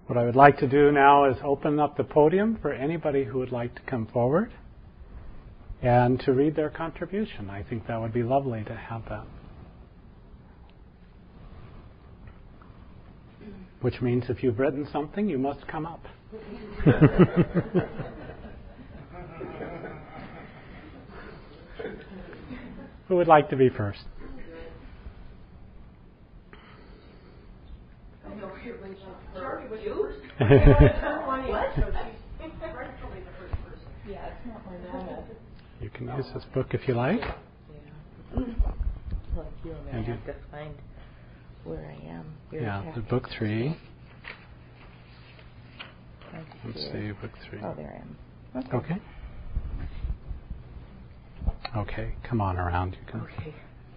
What I would like to do now is open up the podium for anybody who would like to come forward and to read their contribution. I think that would be lovely to have that. Which means if you've written something, you must come up. Who would like to be first? You can use this book if you like. Well, you and I have to find where I am. The book 3. Let's see, book 3. Oh, there I am. Okay. Okay, come on around. You can. Okay.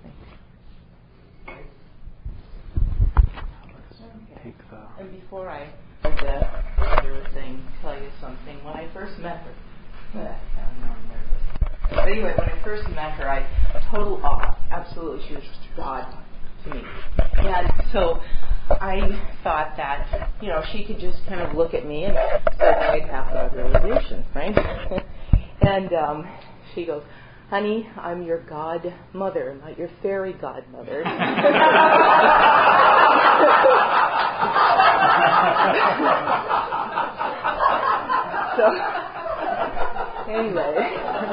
Take the. And before I start that, Mother was saying, tell you something. When I first met her, I'm not nervous. But anyway, when I first met her, I total awe. Absolutely, she was God to me. And so I thought that, she could just kind of look at me and I'd have God realization, right? And she goes, honey, I'm your godmother, not your fairy godmother. So, anyway,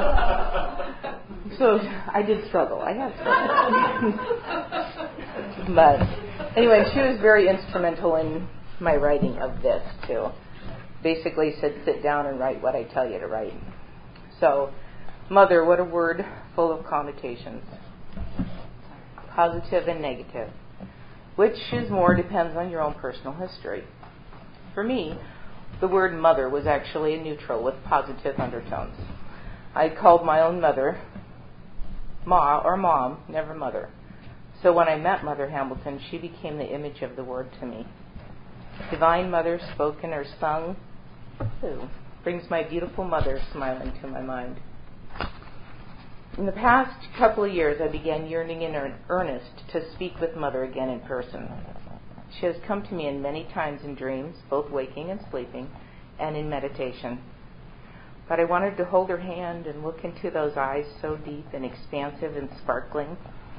so I did struggle. I had struggled. But anyway, she was very instrumental in my writing of this, too. Basically said, sit down and write what I tell you to write. So, Mother, what a word full of connotations. Positive and negative. Which is more depends on your own personal history. For me, the word mother was actually a neutral with positive undertones. I called my own mother Ma or Mom, never Mother. So when I met Mother Hamilton, she became the image of the word to me. Divine Mother spoken or sung brings my beautiful mother smiling to my mind. In the past couple of years, I began yearning in earnest to speak with Mother again in person. She has come to me in many times in dreams, both waking and sleeping, and in meditation. But I wanted to hold her hand and look into those eyes so deep and expansive and sparkling,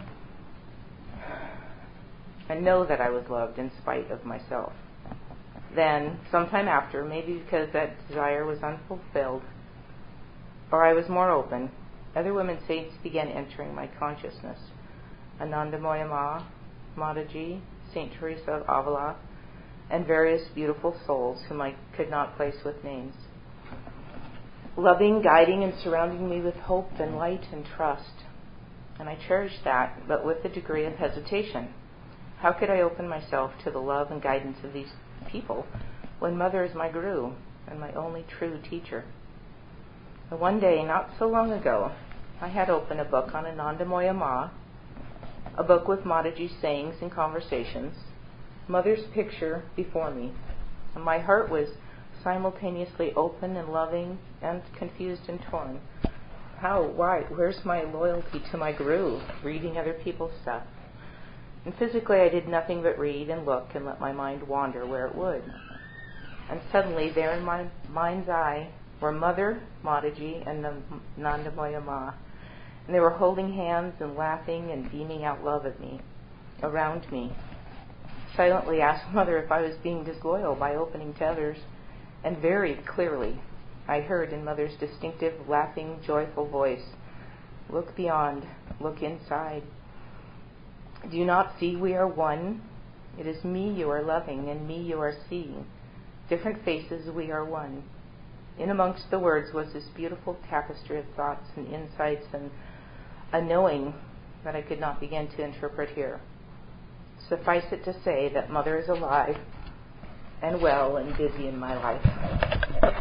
and know that I was loved in spite of myself. Then, sometime after, maybe because that desire was unfulfilled, or I was more open, other women saints began entering my consciousness. Anandamoya Ma, Mataji, Saint Teresa of Avila, and various beautiful souls whom I could not place with names. Loving, guiding, and surrounding me with hope and light and trust. And I cherished that, but with a degree of hesitation. How could I open myself to the love and guidance of these people when Mother is my guru and my only true teacher? And one day, not so long ago, I had opened a book on Anandamoya Ma, a book with Mataji's sayings and conversations, Mother's picture before me, and my heart was simultaneously open and loving and confused and torn. How? Why? Where's my loyalty to my guru, reading other people's stuff? And physically I did nothing but read and look and let my mind wander where it would. And suddenly there in my mind's eye were Mother, Mataji, and Anandamoya Ma. And they were holding hands and laughing and beaming out love at me, around me. Silently asked Mother if I was being disloyal by opening to others. And very clearly I heard in Mother's distinctive, laughing, joyful voice, look beyond, look inside. Do you not see we are one? It is me you are loving and me you are seeing. Different faces, we are one. In amongst the words was this beautiful tapestry of thoughts and insights and a knowing that I could not begin to interpret here. Suffice it to say that Mother is alive and well and busy in my life.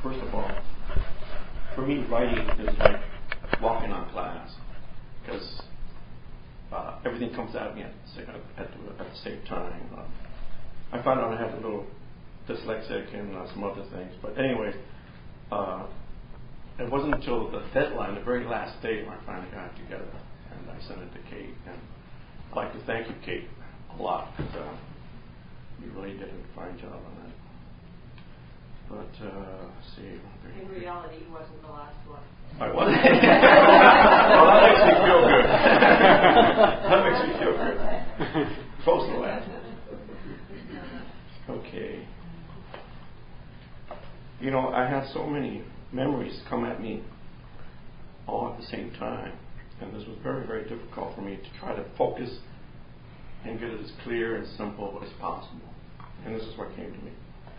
first of all, for me, writing is like walking on glass, because everything comes at me at the same time. I found out I had a little dyslexic and some other things, but anyway, it wasn't until the deadline, the very last day, when I finally got it together, and I sent it to Kate. And I'd like to thank you, Kate, a lot, because you really did a fine job on that. But, let's see. In reality, he wasn't the last one. I wasn't? Well, that makes me feel good. That makes me feel good. Close to the last one. Okay. You know, I have so many memories come at me all at the same time. And this was very, very difficult for me to try to focus and get it as clear and simple as possible. And this is what came to me.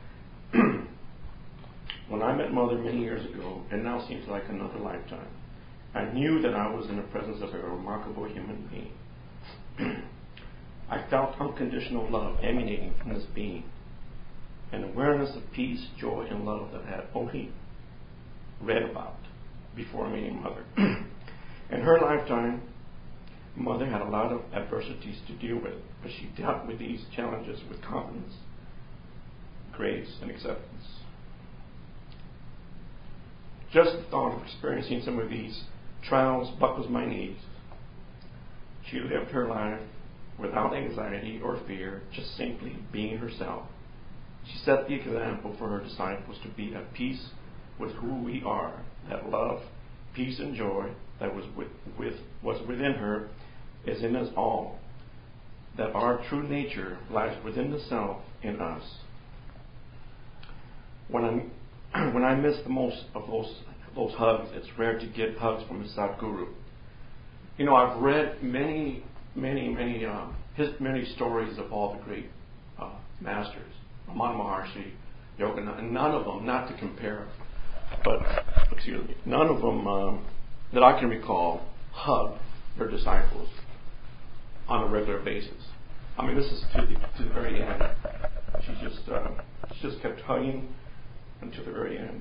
When I met Mother many years ago, it now seems like another lifetime, I knew that I was in the presence of a remarkable human being. I felt unconditional love emanating from this being, an awareness of peace, joy, and love that I had only read about before meeting Mother. In her lifetime, Mother had a lot of adversities to deal with, but she dealt with these challenges with confidence, grace, and acceptance. Just the thought of experiencing some of these trials buckles my knees. She lived her life without anxiety or fear, just simply being herself. She set the example for her disciples to be at peace with who we are, that love, peace, and joy that was within her is in us all, that our true nature lies within the self in us. When I miss the most of those hugs, it's rare to get hugs from a Sadhguru. You know, I've read many stories of all the great masters, Ramana Maharshi, Yogananda, and none of them, not to compare, but none of them that I can recall hug their disciples on a regular basis. I mean, this is to the very end. She just kept hugging until the very end.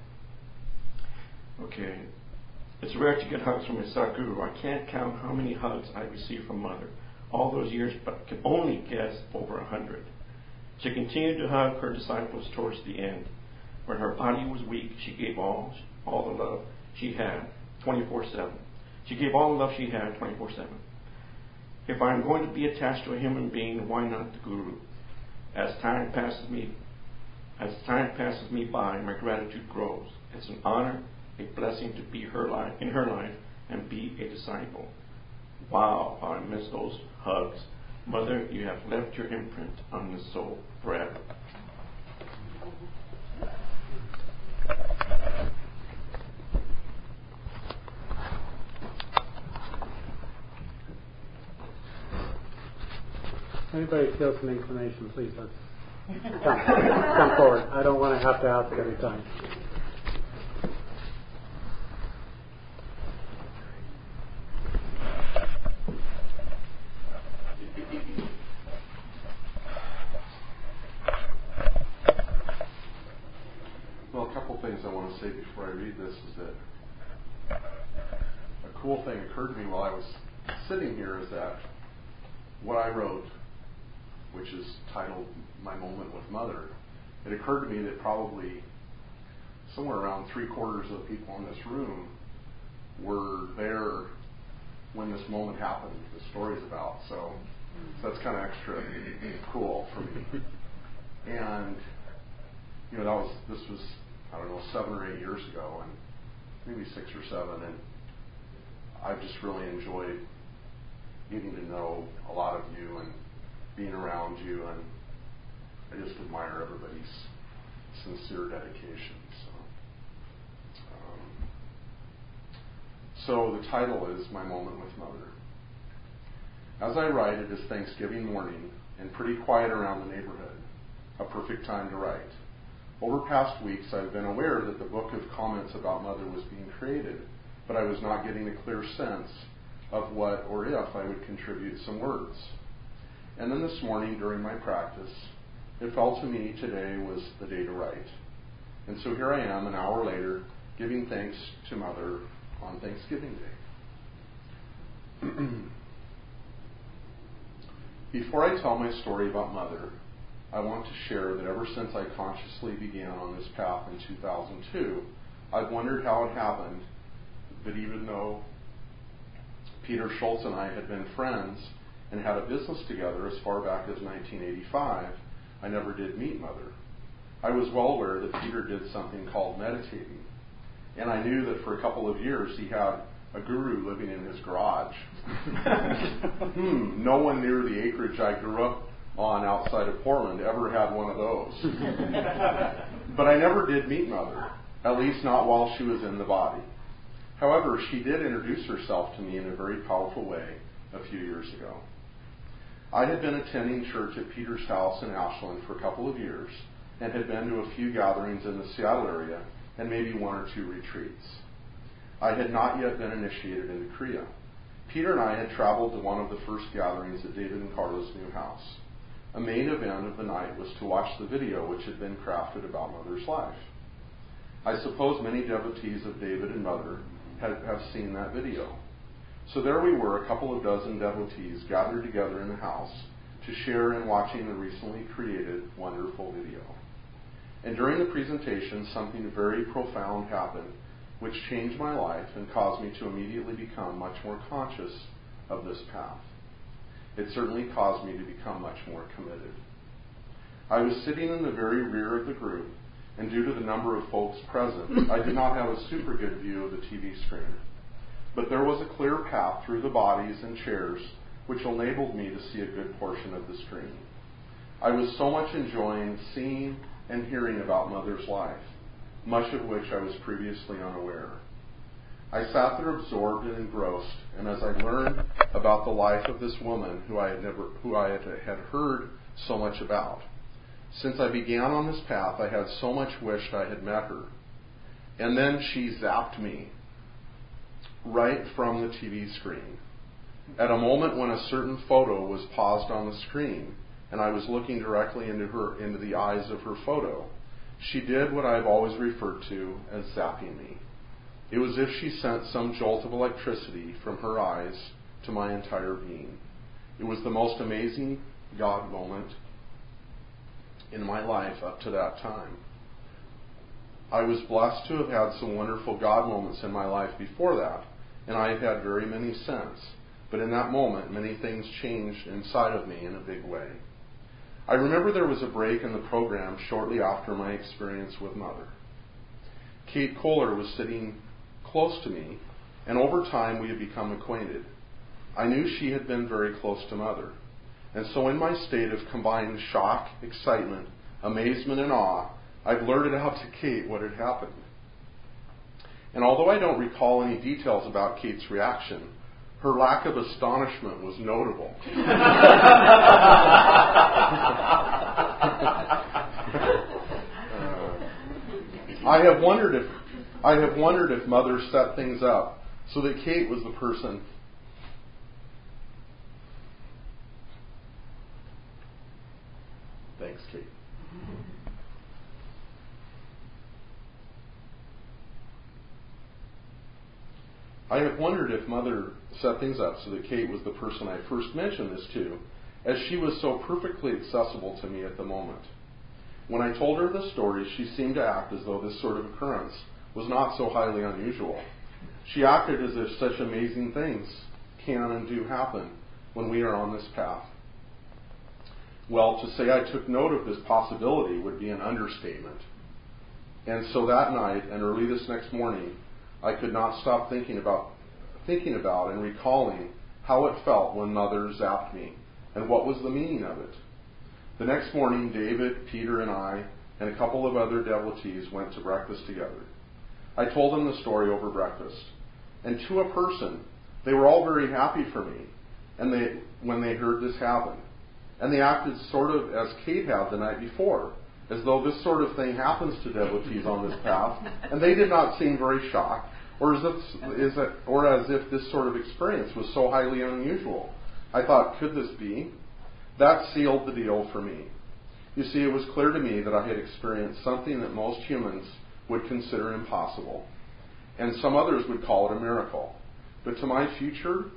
Okay. It's rare to get hugs from a Sadhguru. I can't count how many hugs I received from Mother all those years, but can only guess over 100. She continued to hug her disciples towards the end. When her body was weak, she gave all the love she had 24/7. She gave all the love she had 24/7. If I'm going to be attached to a human being, why not the Guru? As time passes me by, my gratitude grows. It's an honor, a blessing to be in her life and be a disciple. Wow, how I miss those hugs. Mother, you have left your imprint on the soul forever. Anybody feels an inclination, please let's come forward. I don't want to have to ask every time. Well, a couple things I want to say before I read this is that a cool thing occurred to me while I was sitting here is that what I wrote, which is titled My Moment with Mother, it occurred to me that probably somewhere around 3/4 of the people in this room were there when this moment happened, the story's about. So that's kind of extra cool for me. And, you know, this was, I don't know, 7 or 8 years ago, and maybe 6 or 7, and I've just really enjoyed getting to know a lot of you and being around you, and I just admire everybody's sincere dedication. So the title is My Moment with Mother. As I write, it is Thanksgiving morning and pretty quiet around the neighborhood, a perfect time to write. Over past weeks, I've been aware that the book of comments about Mother was being created, but I was not getting a clear sense of what or if I would contribute some words. And then this morning during my practice, it felt to me today was the day to write. And so here I am, an hour later, giving thanks to Mother on Thanksgiving Day. Before I tell my story about Mother, I want to share that ever since I consciously began on this path in 2002, I've wondered how it happened that even though Peter Schultz and I had been friends and had a business together as far back as 1985, I never did meet Mother. I was well aware that Peter did something called meditating, and I knew that for a couple of years he had a guru living in his garage. No one near the acreage I grew up on outside of Portland ever had one of those. But I never did meet Mother, at least not while she was in the body. However, she did introduce herself to me in a very powerful way a few years ago. I had been attending church at Peter's house in Ashland for a couple of years and had been to a few gatherings in the Seattle area and maybe one or two retreats. I had not yet been initiated into Kriya. Peter and I had traveled to one of the first gatherings at David and Carla's new house. A main event of the night was to watch the video which had been crafted about Mother's life. I suppose many devotees of David and Mother have seen that video. So there we were, a couple of dozen devotees gathered together in the house to share in watching the recently created wonderful video. And during the presentation, something very profound happened, which changed my life and caused me to immediately become much more conscious of this path. It certainly caused me to become much more committed. I was sitting in the very rear of the group, and due to the number of folks present, I did not have a super good view of the TV screen. But there was a clear path through the bodies and chairs which enabled me to see a good portion of the screen. I was so much enjoying seeing and hearing about Mother's life, much of which I was previously unaware. I sat there absorbed and engrossed, and as I learned about the life of this woman who I had heard so much about, since I began on this path, I had so much wished I had met her. And then she zapped me right from the TV screen. At a moment when a certain photo was paused on the screen, and I was looking directly into the eyes of her photo, she did what I've always referred to as zapping me. It was as if she sent some jolt of electricity from her eyes to my entire being. It was the most amazing God moment in my life up to that time. I was blessed to have had some wonderful God moments in my life before that, and I have had very many since. But in that moment, many things changed inside of me in a big way. I remember there was a break in the program shortly after my experience with Mother. Kate Kohler was sitting close to me, and over time we had become acquainted. I knew she had been very close to Mother, and so in my state of combined shock, excitement, amazement, and awe, I blurted out to Kate what had happened. And although I don't recall any details about Kate's reaction, her lack of astonishment was notable. I have wondered if Mother set things up so that Kate was the person. Thanks, Kate. I have wondered if Mother set things up so that Kate was the person I first mentioned this to, as she was so perfectly accessible to me at the moment. When I told her the story, she seemed to act as though this sort of occurrence was not so highly unusual. She acted as if such amazing things can and do happen when we are on this path. Well, to say I took note of this possibility would be an understatement. And so that night and early this next morning, I could not stop thinking about and recalling how it felt when Mother zapped me and what was the meaning of it. The next morning, David, Peter, and I, and a couple of other devotees went to breakfast together. I told them the story over breakfast. And to a person, they were all very happy for me when they heard this happen. And they acted sort of as Kate had the night before, as though this sort of thing happens to devotees on this path, and they did not seem very shocked, or as if this sort of experience was so highly unusual. I thought, could this be? That sealed the deal for me. You see, it was clear to me that I had experienced something that most humans would consider impossible, and some others would call it a miracle. But to my future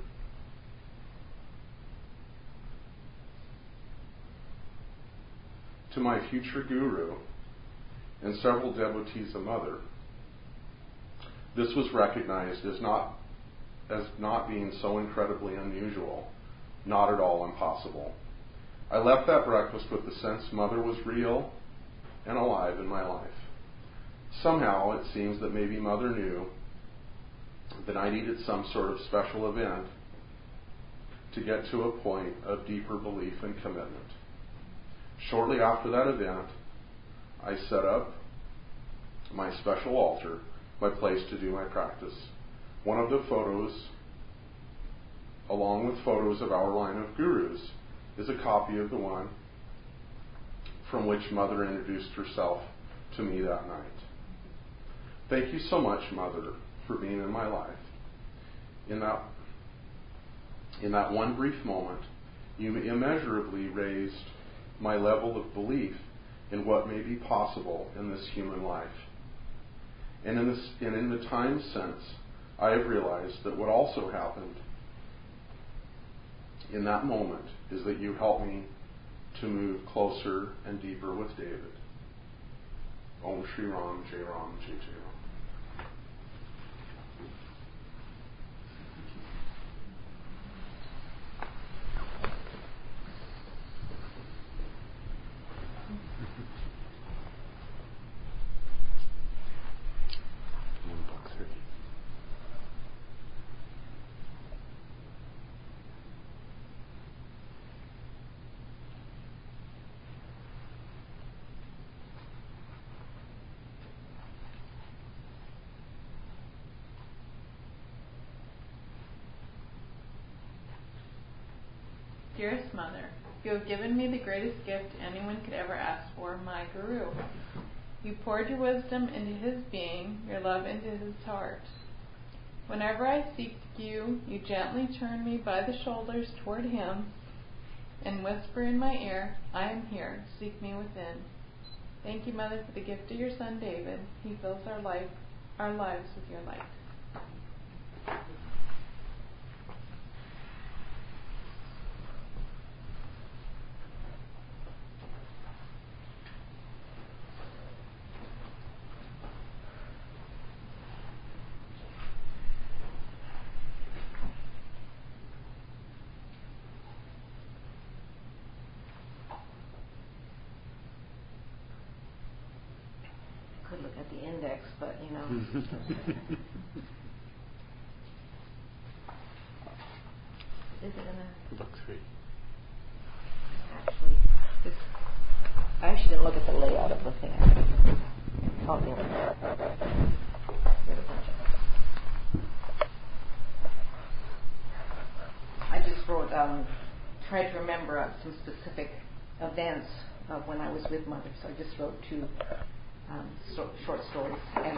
guru and several devotees of Mother, this was recognized as not being so incredibly unusual, not at all impossible. I left that breakfast with the sense Mother was real and alive in my life. Somehow it seems that maybe Mother knew that I needed some sort of special event to get to a point of deeper belief and commitment. Shortly after that event, I set up my special altar, my place to do my practice. One of the photos, along with photos of our line of gurus, is a copy of the one from which Mother introduced herself to me that night. Thank you so much, Mother, for being in my life. In that one brief moment, you immeasurably raised my level of belief in what may be possible in this human life. And in the time since, I have realized that what also happened in that moment is that you helped me to move closer and deeper with David. Om Shri Ram, Jai Ram, Jai Jai Ram. Dearest Mother, you have given me the greatest gift anyone could ever ask for, my Guru. You poured your wisdom into his being, your love into his heart. Whenever I seek you, you gently turn me by the shoulders toward him and whisper in my ear, I am here, seek me within. Thank you, Mother, for the gift of your son David. He fills our lives with your light. Could look at the index, but you know. Is it in a Book 3? I actually didn't look at the layout of the thing. Oh, there we go. I just wrote, tried to remember some specific events of when I was with Mother, so I just wrote 2 short stories.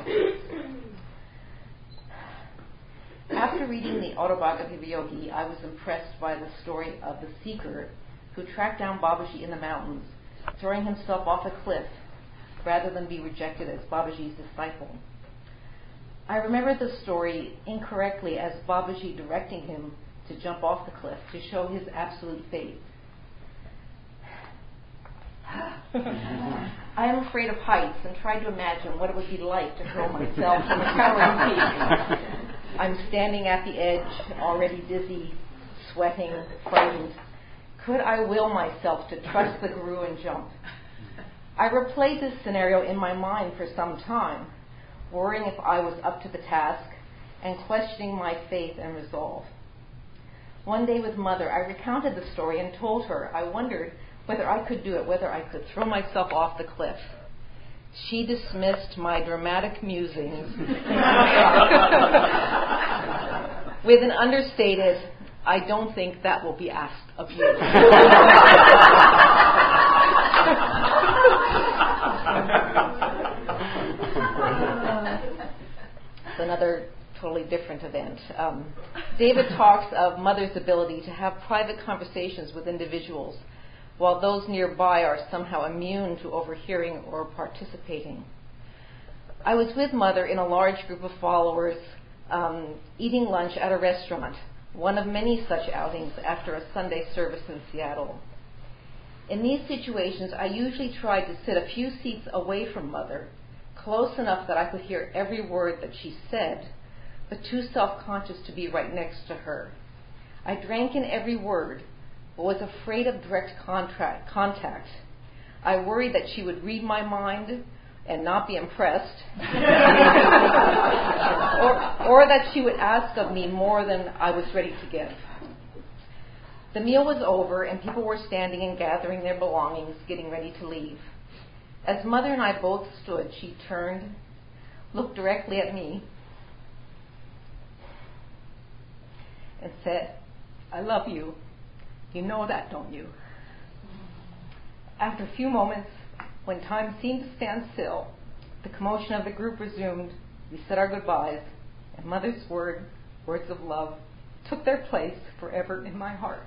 After reading the Autobiography of a Yogi, I was impressed by the story of the seeker who tracked down Babaji in the mountains, throwing himself off a cliff rather than be rejected as Babaji's disciple. I remember the story incorrectly as Babaji directing him to jump off the cliff to show his absolute faith. I am afraid of heights and tried to imagine what it would be like to hurl myself from a towering peak. I'm standing at the edge, already dizzy, sweating, frightened. Could I will myself to trust the Guru and jump? I replayed this scenario in my mind for some time, worrying if I was up to the task and questioning my faith and resolve. One day with Mother, I recounted the story and told her I wondered whether I could do it, whether I could throw myself off the cliff. She dismissed my dramatic musings with an understated, I don't think that will be asked of you. It's another totally different event. David talks of Mother's ability to have private conversations with individuals while those nearby are somehow immune to overhearing or participating. I was with Mother in a large group of followers eating lunch at a restaurant, one of many such outings after a Sunday service in Seattle. In these situations, I usually tried to sit a few seats away from Mother, close enough that I could hear every word that she said, but too self-conscious to be right next to her. I drank in every word, but was afraid of direct contact. I worried that she would read my mind and not be impressed, or that she would ask of me more than I was ready to give. The meal was over, and people were standing and gathering their belongings, getting ready to leave. As Mother and I both stood, she turned, looked directly at me, and said, "I love you. You know that, don't you?" After a few moments, when time seemed to stand still, the commotion of the group resumed. We said our goodbyes, and Mother's words of love, took their place forever in my heart.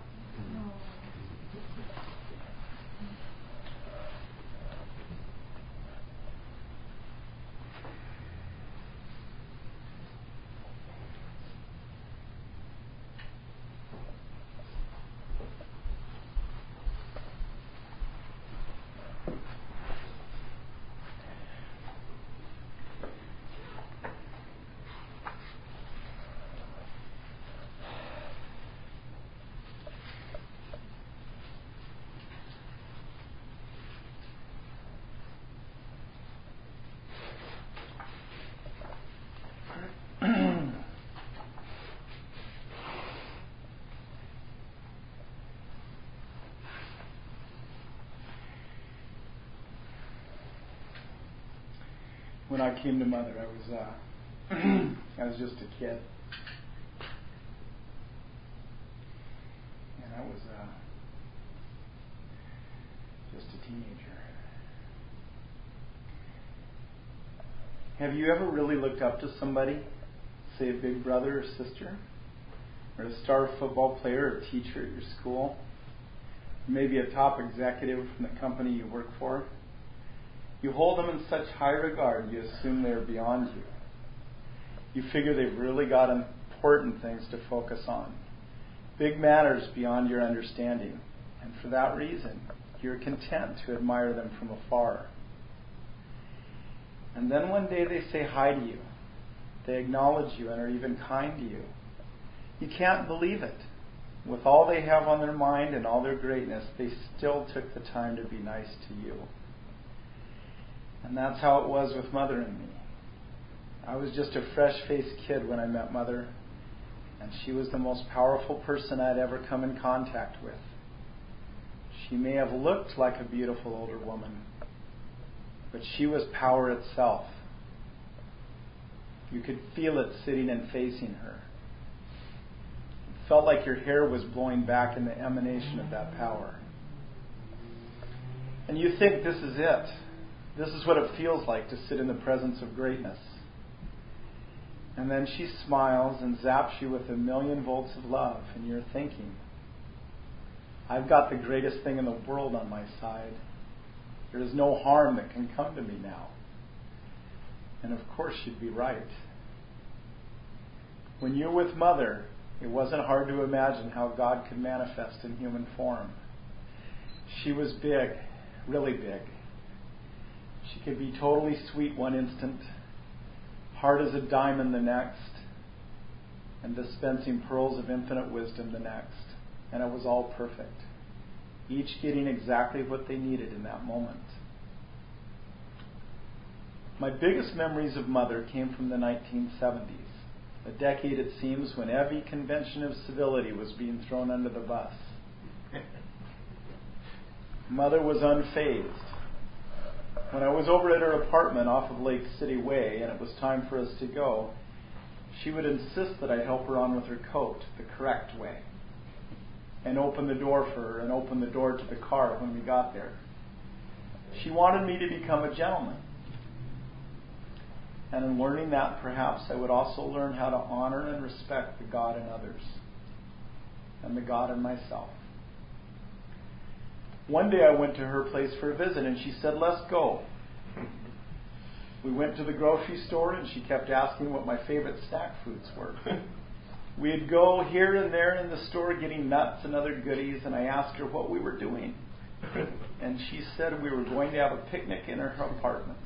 When I came to Mother, I was just a kid, and I was just a teenager. Have you ever really looked up to somebody, say a big brother or sister, or a star football player or teacher at your school, maybe a top executive from the company you work for? You hold them in such high regard, you assume they're beyond you. You figure they've really got important things to focus on, big matters beyond your understanding, and for that reason, you're content to admire them from afar. And then one day they say hi to you. They acknowledge you and are even kind to you. You can't believe it. With all they have on their mind and all their greatness, they still took the time to be nice to you. And that's how it was with Mother and me. I was just a fresh-faced kid when I met Mother, and she was the most powerful person I'd ever come in contact with. She may have looked like a beautiful older woman, but she was power itself. You could feel it sitting and facing her. It felt like your hair was blowing back in the emanation of that power. And you think this is it. This is what it feels like to sit in the presence of greatness. And then she smiles and zaps you with 1,000,000 volts of love, and you're thinking, I've got the greatest thing in the world on my side. There is no harm that can come to me now. And of course you'd be right. When you're with Mother, it wasn't hard to imagine how God could manifest in human form. She was big, really big. She could be totally sweet one instant, hard as a diamond the next, and dispensing pearls of infinite wisdom the next. And it was all perfect, each getting exactly what they needed in that moment. My biggest memories of Mother came from the 1970s, a decade, it seems, when every convention of civility was being thrown under the bus. Mother was unfazed. When I was over at her apartment off of Lake City Way and it was time for us to go, she would insist that I help her on with her coat the correct way and open the door for her and open the door to the car when we got there. She wanted me to become a gentleman. And in learning that, perhaps I would also learn how to honor and respect the God in others and the God in myself. One day I went to her place for a visit, and she said, "Let's go." We went to the grocery store, and she kept asking what my favorite snack foods were. We'd go here and there in the store getting nuts and other goodies, and I asked her what we were doing. And she said we were going to have a picnic in her apartment.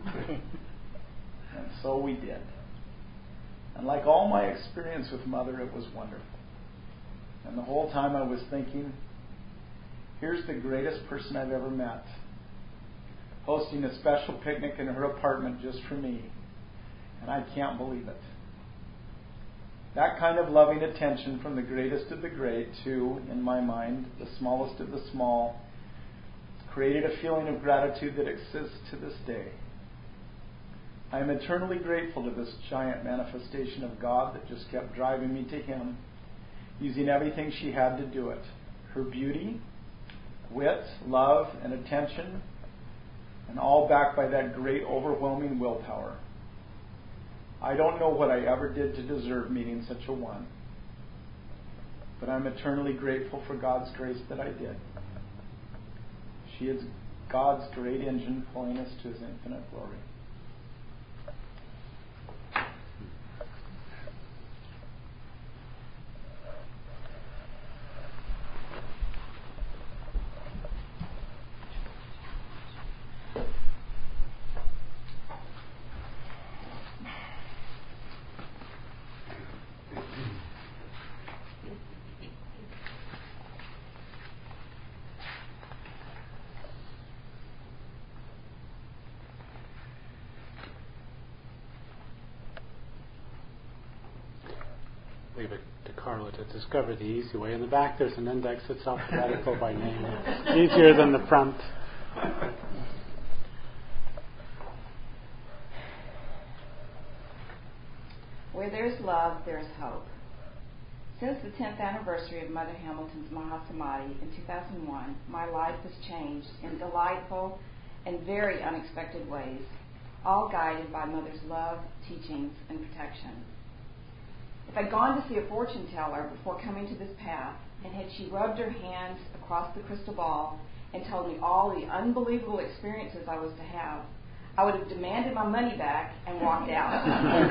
And so we did. And like all my experience with Mother, it was wonderful. And the whole time I was thinking, here's the greatest person I've ever met, hosting a special picnic in her apartment just for me. And I can't believe it. That kind of loving attention from the greatest of the great to, in my mind, the smallest of the small, created a feeling of gratitude that exists to this day. I am eternally grateful to this giant manifestation of God that just kept driving me to Him, using everything she had to do it. Her beauty, wit, love, and attention, and all backed by that great overwhelming willpower. I don't know what I ever did to deserve meeting such a one, but I'm eternally grateful for God's grace that I did. She is God's great engine pulling us to His infinite glory. Leave it to Carla to discover the easy way. In the back there's an index that's alphabetical by name. It's easier than the front. Where there's love, there's hope. Since the 10th anniversary of Mother Hamilton's Mahasamadhi in 2001, my life has changed in delightful and very unexpected ways, all guided by Mother's love, teachings, and protection. If I'd gone to see a fortune teller before coming to this path, and had she rubbed her hands across the crystal ball and told me all the unbelievable experiences I was to have, I would have demanded my money back and walked out,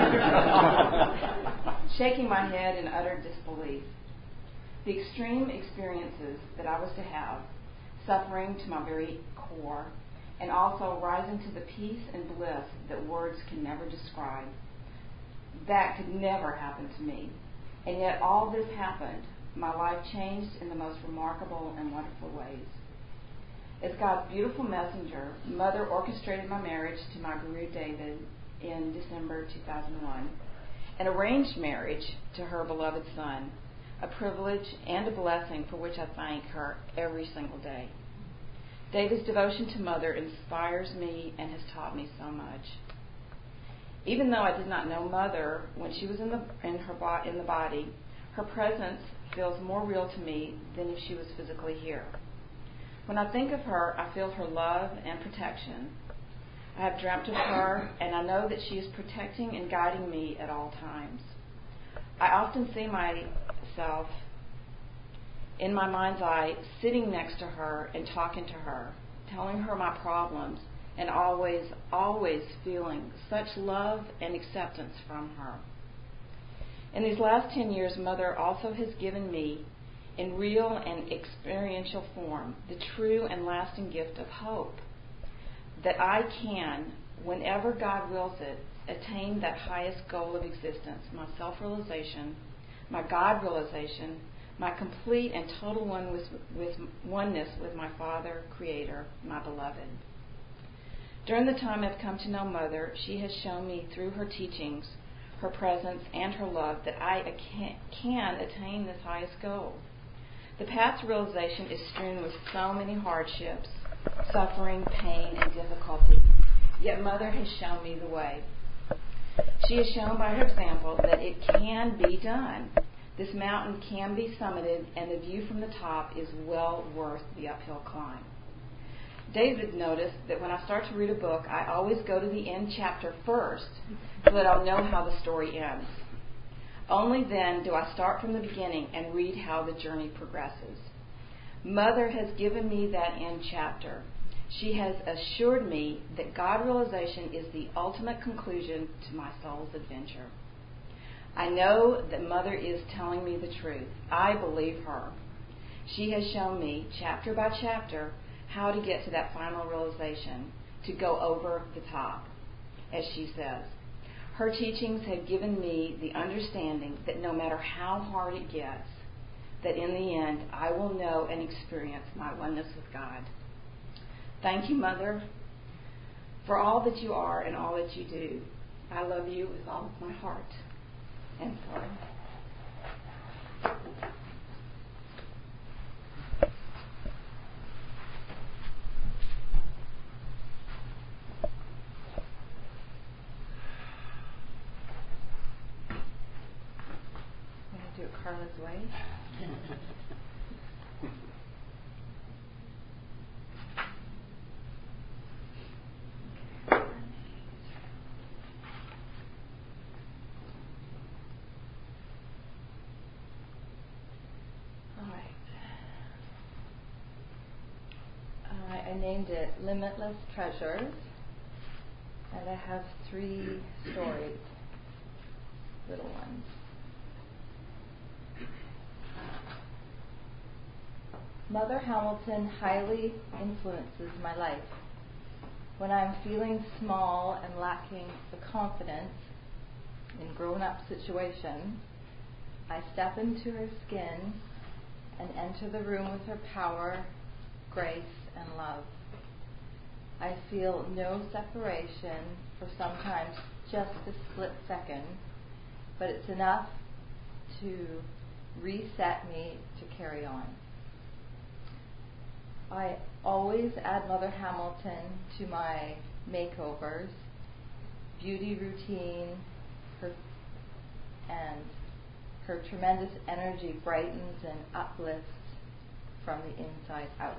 shaking my head in utter disbelief. The extreme experiences that I was to have, suffering to my very core, and also rising to the peace and bliss that words can never describe, that could never happen to me. And yet all this happened. My life changed in the most remarkable and wonderful ways. As God's beautiful messenger, Mother orchestrated my marriage to my Guru David in December 2001, an arranged marriage to her beloved son, a privilege and a blessing for which I thank her every single day. David's devotion to Mother inspires me and has taught me so much. Even though I did not know Mother when she was in the body, her presence feels more real to me than if she was physically here. When I think of her, I feel her love and protection. I have dreamt of her, and I know that she is protecting and guiding me at all times. I often see myself in my mind's eye sitting next to her and talking to her, telling her my problems, and always, always feeling such love and acceptance from her. In these last 10 years, Mother also has given me, in real and experiential form, the true and lasting gift of hope, that I can, whenever God wills it, attain that highest goal of existence, my self-realization, my God-realization, my complete and total oneness with my Father, Creator, my beloved. During the time I've come to know Mother, she has shown me through her teachings, her presence, and her love that I can attain this highest goal. The path to realization is strewn with so many hardships, suffering, pain, and difficulty. Yet Mother has shown me the way. She has shown by her example that it can be done. This mountain can be summited, and the view from the top is well worth the uphill climb. David noticed that when I start to read a book, I always go to the end chapter first so that I'll know how the story ends. Only then do I start from the beginning and read how the journey progresses. Mother has given me that end chapter. She has assured me that God realization is the ultimate conclusion to my soul's adventure. I know that Mother is telling me the truth. I believe her. She has shown me, chapter by chapter, how to get to that final realization, to go over the top, as she says. Her teachings have given me the understanding that no matter how hard it gets, that in the end I will know and experience my oneness with God. Thank you, Mother, for all that you are and all that you do. I love you with all of my heart and soul. Do it Carla's way. All right. I named it Limitless Treasures, and I have 3 stories, little ones. Mother Hamilton highly influences my life. When I'm feeling small and lacking the confidence in grown-up situations, I step into her skin and enter the room with her power, grace, and love. I feel no separation for sometimes just a split second, but it's enough to reset me to carry on. I always add Mother Hamilton to my makeovers, beauty routine, and her tremendous energy brightens and uplifts from the inside out.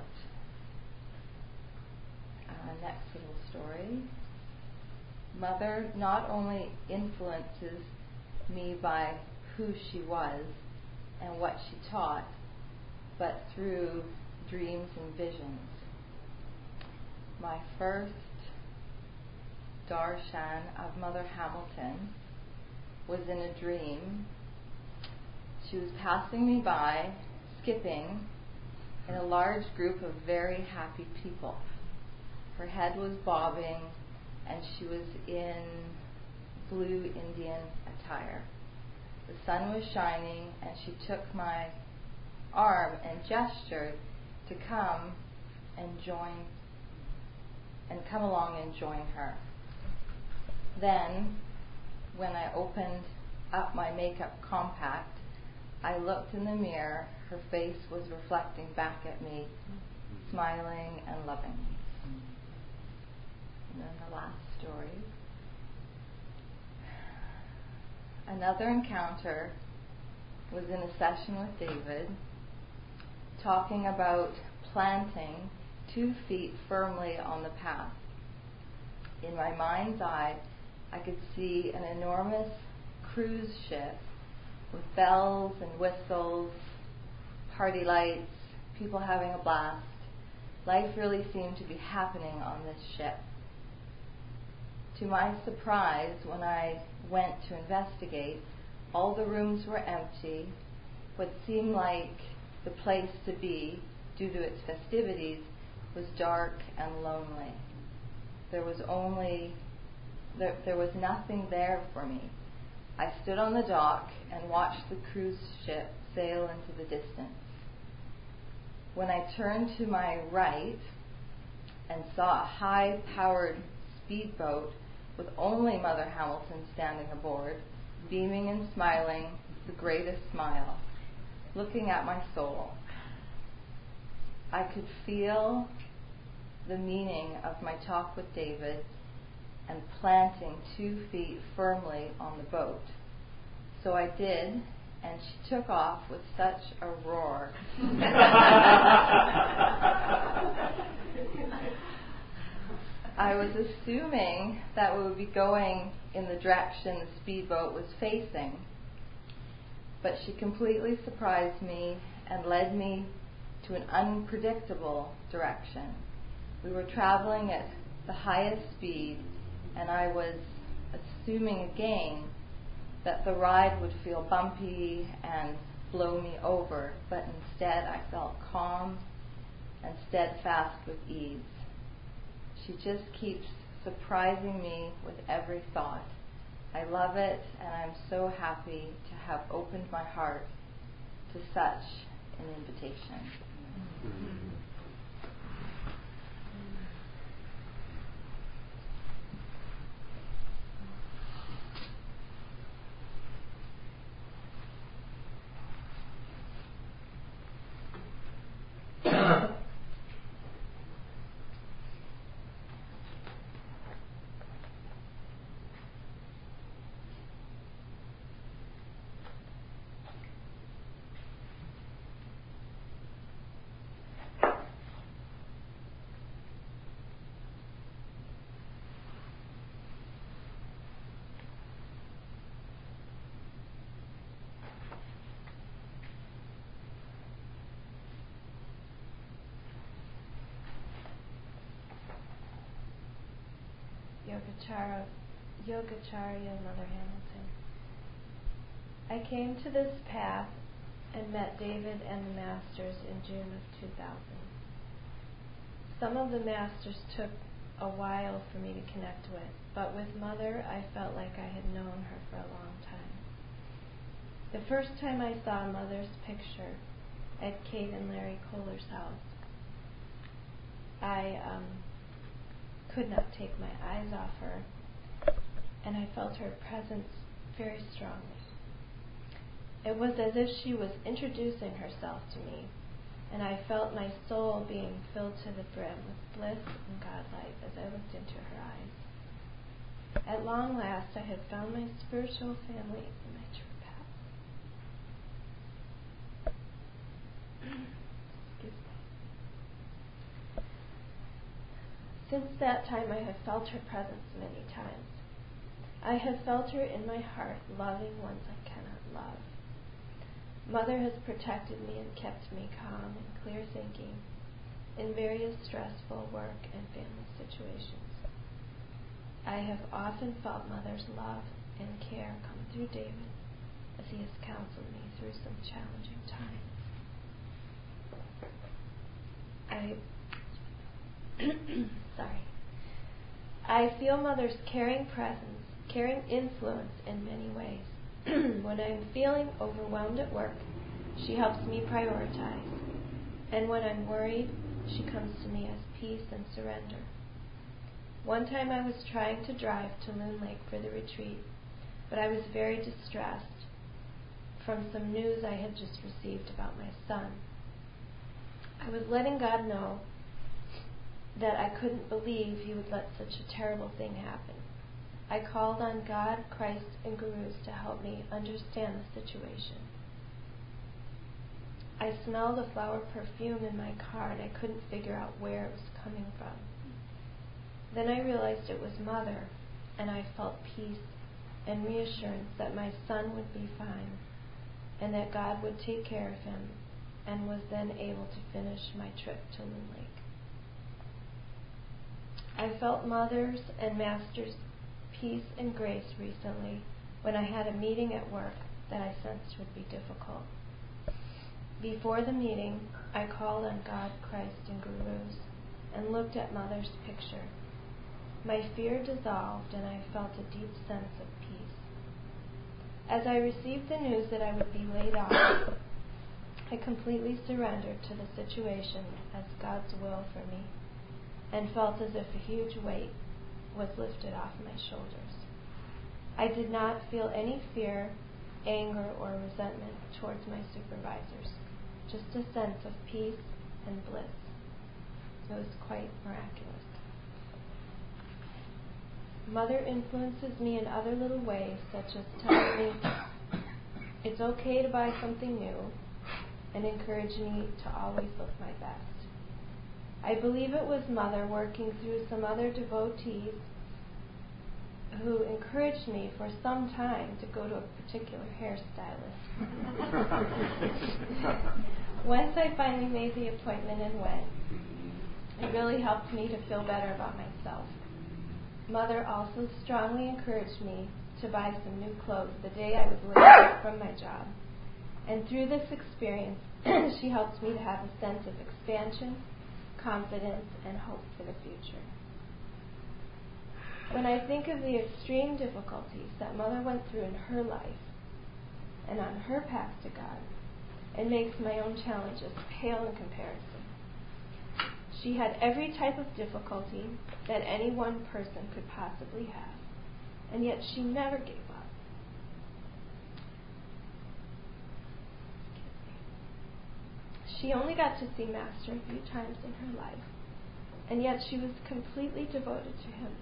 Next little story. Mother not only influences me by who she was and what she taught, but through dreams and visions. My first darshan of Mother Hamilton was in a dream. She was passing me by, skipping, in a large group of very happy people. Her head was bobbing, and she was in blue Indian attire. The sun was shining, and she took my arm and gestured to come along and join her. Then, when I opened up my makeup compact, I looked in the mirror. Her face was reflecting back at me, smiling and loving me. And then the last story. Another encounter was in a session with David, talking about planting 2 feet firmly on the path. In my mind's eye, I could see an enormous cruise ship with bells and whistles, party lights, people having a blast. Life really seemed to be happening on this ship. To my surprise, when I went to investigate, all the rooms were empty. What seemed like the place to be, due to its festivities, was dark and lonely. There was nothing there for me. I stood on the dock and watched the cruise ship sail into the distance. When I turned to my right and saw a high-powered speedboat with only Mother Hamilton standing aboard, beaming and smiling, the greatest smile, looking at my soul, I could feel the meaning of my talk with David and planting 2 feet firmly on the boat. So I did, and she took off with such a roar. I was assuming that we would be going in the direction the speedboat was facing, but she completely surprised me and led me to an unpredictable direction. We were traveling at the highest speed, and I was assuming again that the ride would feel bumpy and blow me over, but instead I felt calm and steadfast with ease. She just keeps surprising me with every thought. I love it, and I'm so happy to have opened my heart to such an invitation. Mm-hmm. Yogacharya Mother Hamilton. I came to this path and met David and the Masters in June of 2000. Some of the Masters took a while for me to connect with, but with Mother I felt like I had known her for a long time. The first time I saw Mother's picture at Kate and Larry Kohler's house, I could not take my eyes off her, and I felt her presence very strongly. It was as if she was introducing herself to me, and I felt my soul being filled to the brim with bliss and godlight as I looked into her eyes. At long last, I had found my spiritual family and my true path. Excuse me. Since that time, I have felt her presence many times. I have felt her in my heart, loving ones I cannot love. Mother has protected me and kept me calm and clear thinking in various stressful work and family situations. I have often felt Mother's love and care come through David as he has counseled me through some challenging times. I feel Mother's caring presence, caring influence in many ways. When I'm feeling overwhelmed at work, she helps me prioritize. And when I'm worried, she comes to me as peace and surrender. One time I was trying to drive to Loon Lake for the retreat, but I was very distressed from some news I had just received about my son. I was letting God know that I couldn't believe he would let such a terrible thing happen. I called on God, Christ, and gurus to help me understand the situation. I smelled a flower perfume in my car and I couldn't figure out where it was coming from. Then I realized it was Mother, and I felt peace and reassurance that my son would be fine and that God would take care of him, and was then able to finish my trip to Loon Lake. I felt Mother's and Master's peace and grace recently when I had a meeting at work that I sensed would be difficult. Before the meeting, I called on God, Christ, and gurus and looked at Mother's picture. My fear dissolved and I felt a deep sense of peace. As I received the news that I would be laid off, I completely surrendered to the situation as God's will for me and felt as if a huge weight was lifted off my shoulders. I did not feel any fear, anger, or resentment towards my supervisors, just a sense of peace and bliss. It was quite miraculous. Mother influences me in other little ways, such as telling me it's okay to buy something new and encourage me to always look my best. I believe it was Mother working through some other devotees who encouraged me for some time to go to a particular hairstylist. Once I finally made the appointment and went, it really helped me to feel better about myself. Mother also strongly encouraged me to buy some new clothes the day I was laid off from my job. And through this experience, she helped me to have a sense of expansion, confidence, and hope for the future. When I think of the extreme difficulties that Mother went through in her life and on her path to God, it makes my own challenges pale in comparison. She had every type of difficulty that any one person could possibly have, and yet she never gave up. She only got to see Master a few times in her life, and yet she was completely devoted to him.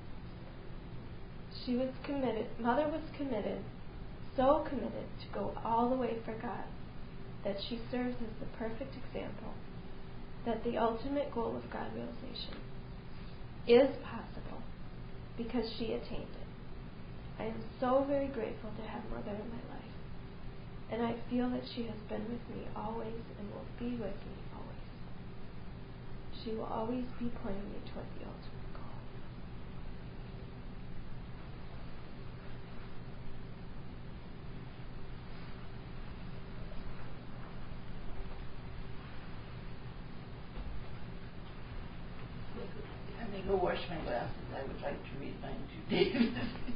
She was committed, Mother was committed, so committed to go all the way for God, that she serves as the perfect example that the ultimate goal of God realization is possible because she attained it. I am so very grateful to have Mother in my life, and I feel that she has been with me always and will be with me always. She will always be pointing me toward the ultimate goal. I may go wash my glasses. I would like to read mine too, David.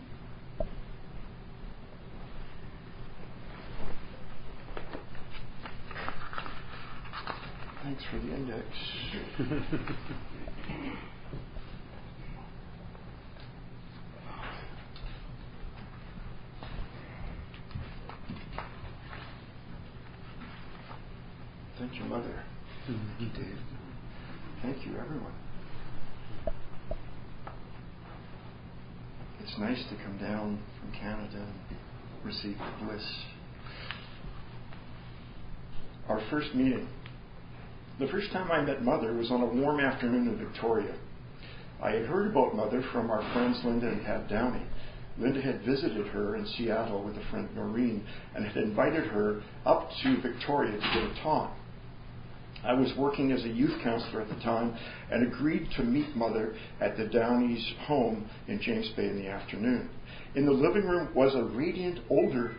Thanks for the index. Thank you, Mother. Thank you, Dave. Thank you, everyone. It's nice to come down from Canada and receive the bliss. Our first meeting. The first time I met Mother was on a warm afternoon in Victoria. I had heard about Mother from our friends Linda and Pat Downey. Linda had visited her in Seattle with a friend Noreen and had invited her up to Victoria to give a talk. I was working as a youth counselor at the time and agreed to meet Mother at the Downey's home in James Bay in the afternoon. In the living room was a radiant older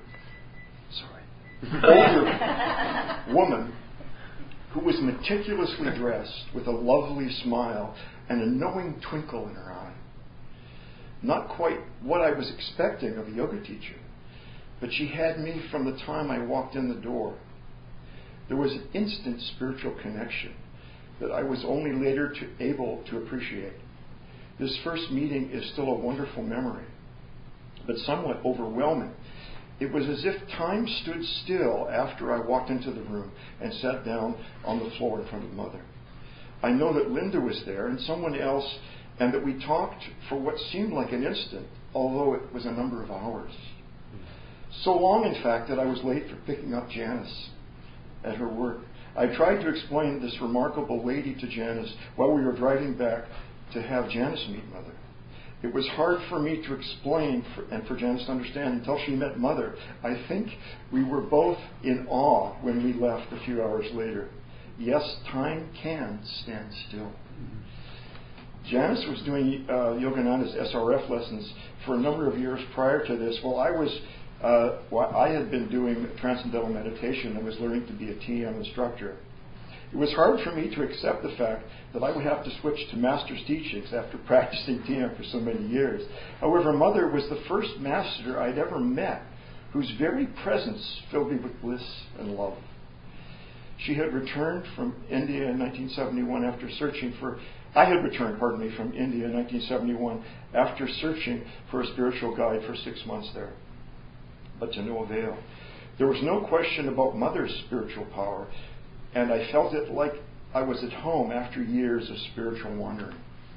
woman who was meticulously dressed with a lovely smile and a knowing twinkle in her eye. Not quite what I was expecting of a yoga teacher, but she had me from the time I walked in the door. There was an instant spiritual connection that I was only later able to appreciate. This first meeting is still a wonderful memory, but somewhat overwhelming. It was as if time stood still after I walked into the room and sat down on the floor in front of Mother. I know that Linda was there and someone else, and that we talked for what seemed like an instant, although it was a number of hours. So long, in fact, that I was late for picking up Janice at her work. I tried to explain this remarkable lady to Janice while we were driving back to have Janice meet Mother. It was hard for me to explain and for Janice to understand until she met Mother. I think we were both in awe when we left a few hours later. Yes, time can stand still. Janice was doing Yogananda's SRF lessons for a number of years prior to this, while I had been doing transcendental meditation and was learning to be a TM instructor. It was hard for me to accept the fact that I would have to switch to Master's teachings after practicing TM for so many years. However, Mother was the first Master I'd ever met whose very presence filled me with bliss and love. She had returned from India in 1971 after searching for... I had returned, from India in 1971 after searching for a spiritual guide for 6 months there, but to no avail. There was no question about Mother's spiritual power, and I felt it like I was at home after years of spiritual wandering.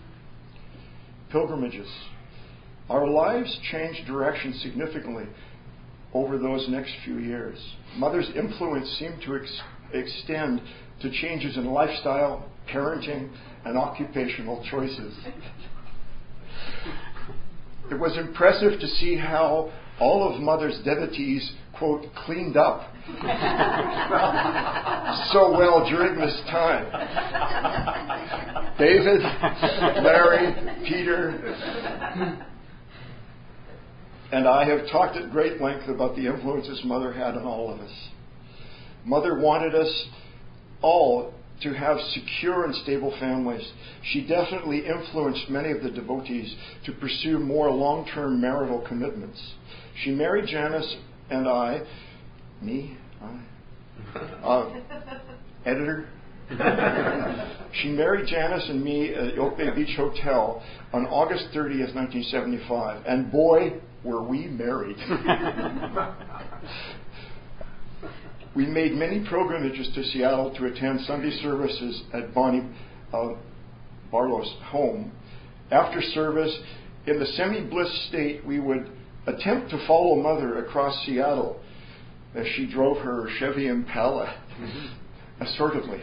Pilgrimages. Our lives changed direction significantly over those next few years. Mother's influence seemed to extend to changes in lifestyle, parenting, and occupational choices. It was impressive to see how all of Mother's devotees quote, cleaned up so well during this time. David, Larry, Peter, and I have talked at great length about the influences Mother had on all of us. Mother wanted us all to have secure and stable families. She definitely influenced many of the devotees to pursue more long-term marital commitments. She married Janice and editor. She married Janice and me at Oak Bay Beach Hotel on August 30th, 1975. And boy, were we married. We made many pilgrimages to Seattle to attend Sunday services at Bonnie Barlow's home. After service, in the semi-bliss state, we would attempt to follow Mother across Seattle as she drove her Chevy Impala, assertively,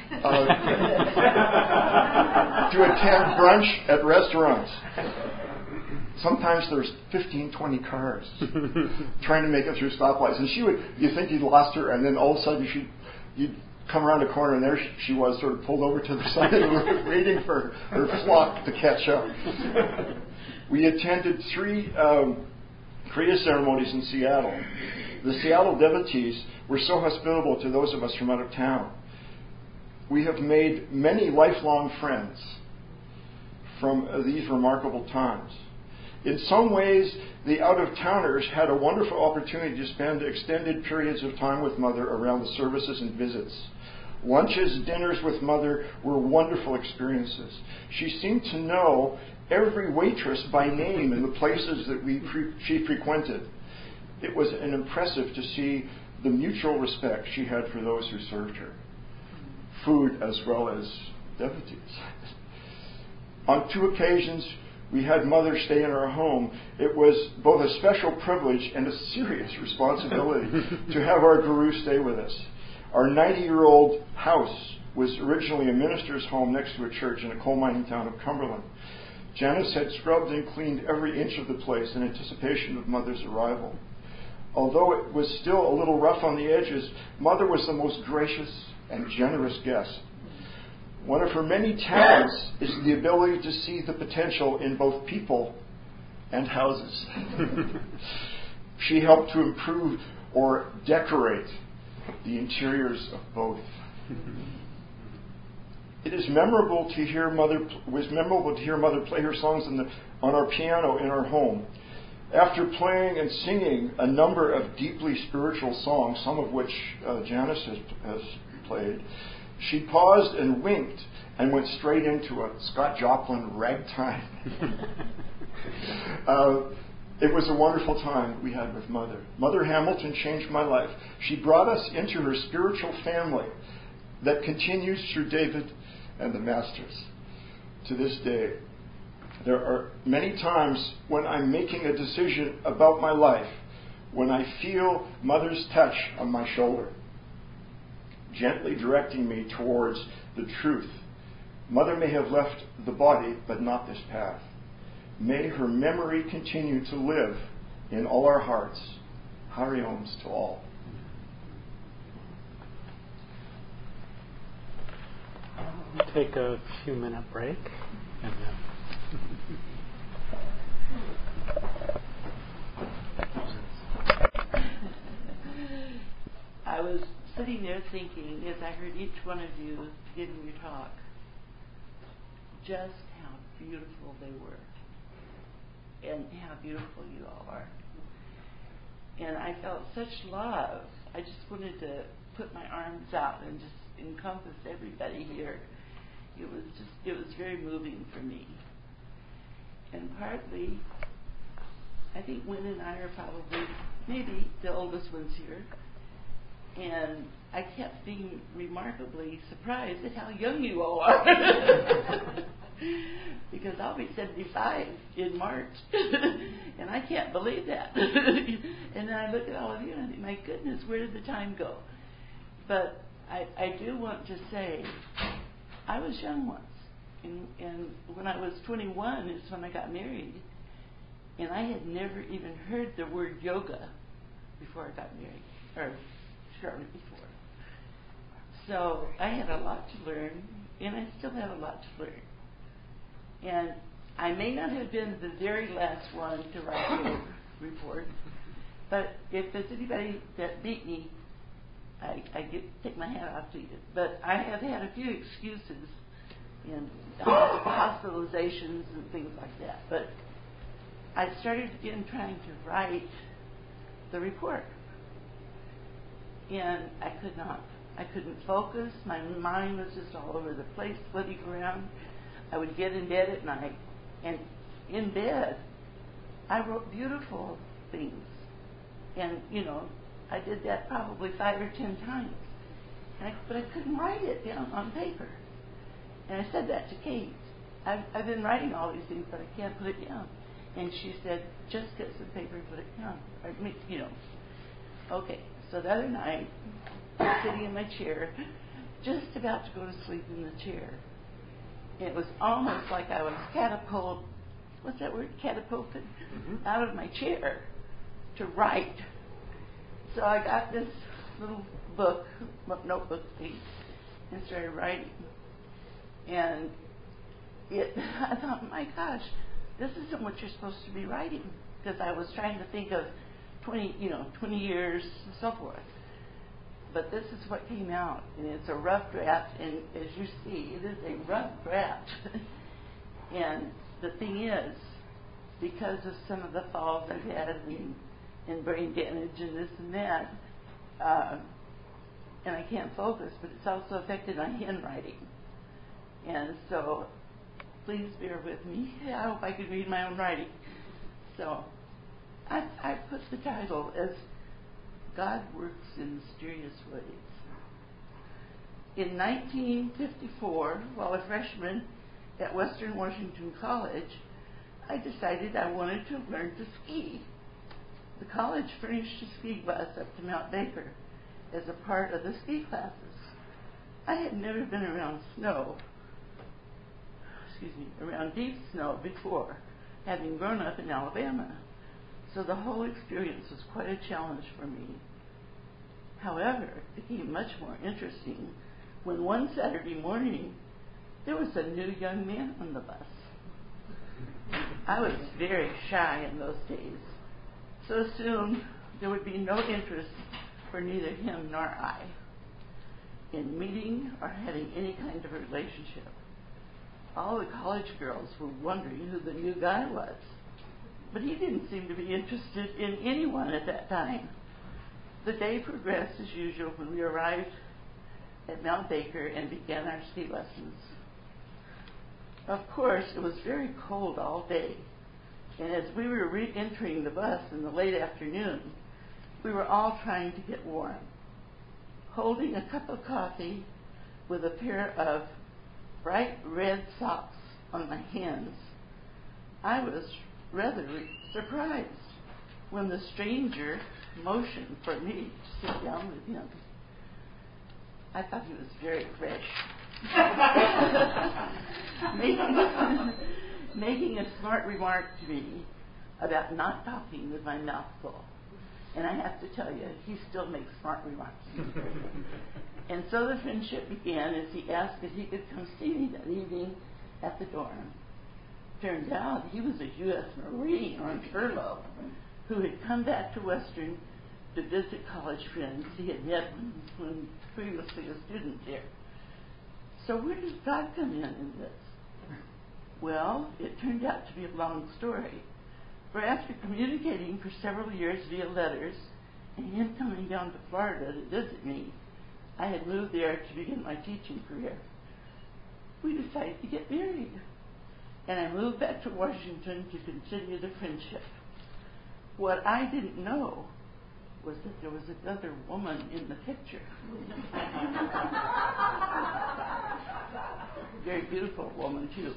to attend brunch at restaurants. Sometimes there's 15, 20 cars trying to make it through stoplights. And you think you'd lost her, and then all of a sudden you'd come around a corner, and there she was, sort of pulled over to the side of the road, waiting for her flock to catch up. We attended 3 Kriya ceremonies in Seattle. The Seattle devotees were so hospitable to those of us from out of town. We have made many lifelong friends from these remarkable times. In some ways, the out-of-towners had a wonderful opportunity to spend extended periods of time with Mother around the services and visits. Lunches, dinners with Mother were wonderful experiences. She seemed to know every waitress by name in the places that she frequented. It was impressive to see the mutual respect she had for those who served her, food as well as devotees. On 2 occasions, we had Mother stay in our home. It was both a special privilege and a serious responsibility to have our Guru stay with us. Our 90-year-old house was originally a minister's home next to a church in a coal mining town of Cumberland. Janice had scrubbed and cleaned every inch of the place in anticipation of Mother's arrival. Although it was still a little rough on the edges, Mother was the most gracious and generous guest. One of her many talents is the ability to see the potential in both people and houses. She helped to improve or decorate the interiors of both. It is memorable to hear Mother play her songs on our piano in our home. After playing and singing a number of deeply spiritual songs, some of which Janice has played, she paused and winked and went straight into a Scott Joplin ragtime. It was a wonderful time we had with Mother. Mother Hamilton changed my life. She brought us into her spiritual family that continues through David and the Masters to this day. There are many times when I'm making a decision about my life when I feel Mother's touch on my shoulder, gently directing me towards the truth. Mother may have left the body, but not this path. May her memory continue to live in all our hearts. Hari Oms to all. We'll take a few-minute break. And then I was sitting there thinking, as I heard each one of you giving your talk, just how beautiful they were and how beautiful you all are. And I felt such love. I just wanted to put my arms out and just encompass everybody here. It was very moving for me. And partly, I think Wynn and I are probably maybe the oldest ones here. And I kept being remarkably surprised at how young you all are. Because I'll be 75 in March. And I can't believe that. And then I look at all of you and I think, my goodness, where did the time go? But I do want to say, I was young once. And when I was 21 is when I got married. And I had never even heard the word yoga before I got married, or shortly before. So I had a lot to learn, and I still have a lot to learn. And I may not have been the very last one to write a report, but if there's anybody that beat me, I take my hat off to you. But I have had a few excuses in hospitalizations and things like that. But I started again trying to write the report, and I could not. I couldn't focus. My mind was just all over the place, flitting around. I would get in bed at night, and in bed, I wrote beautiful things. And, I did that probably 5 or 10 times. But I couldn't write it down on paper. And I said that to Kate. I've been writing all these things, but I can't put it down. And she said, just get some paper and put it down. Okay, so the other night, I was sitting in my chair, just about to go to sleep in the chair. It was almost like I was catapulted out of my chair to write. So I got this little notebook thing, and started writing. And I thought, my gosh, this isn't what you're supposed to be writing, because I was trying to think of 20 years and so forth. But this is what came out, and it's a rough draft, and as you see, it is a rough draft. And the thing is, because of some of the falls I've had and brain damage and this and that, and I can't focus, but it's also affected my handwriting. And so, please bear with me. I hope I can read my own writing. So, I put the title as God Works in Mysterious Ways. In 1954, while a freshman at Western Washington College, I decided I wanted to learn to ski. The college furnished a ski bus up to Mount Baker as a part of the ski classes. I had never been around around deep snow before, having grown up in Alabama. So the whole experience was quite a challenge for me. However, it became much more interesting when one Saturday morning there was a new young man on the bus. I was very shy in those days, so assumed there would be no interest for neither him nor I in meeting or having any kind of relationship. All the college girls were wondering who the new guy was, but he didn't seem to be interested in anyone at that time. The day progressed as usual when we arrived at Mount Baker and began our ski lessons. Of course, it was very cold all day, and as we were re-entering the bus in the late afternoon, we were all trying to get warm. Holding a cup of coffee with a pair of bright red socks on my hands, I was rather surprised when the stranger motioned for me to sit down with him. I thought he was very fresh. Making a smart remark to me about not talking with my mouth full. And I have to tell you, he still makes smart remarks. And so the friendship began as he asked if he could come see me that evening at the dorm. Turned out he was a U.S. Marine on furlough who had come back to Western to visit college friends he had met when previously a student there. So where does God come in this? Well, it turned out to be a long story. For after communicating for several years via letters, and him coming down to Florida to visit me, I had moved there to begin my teaching career. We decided to get married, and I moved back to Washington to continue the friendship. What I didn't know was that there was another woman in the picture. Very beautiful woman, too.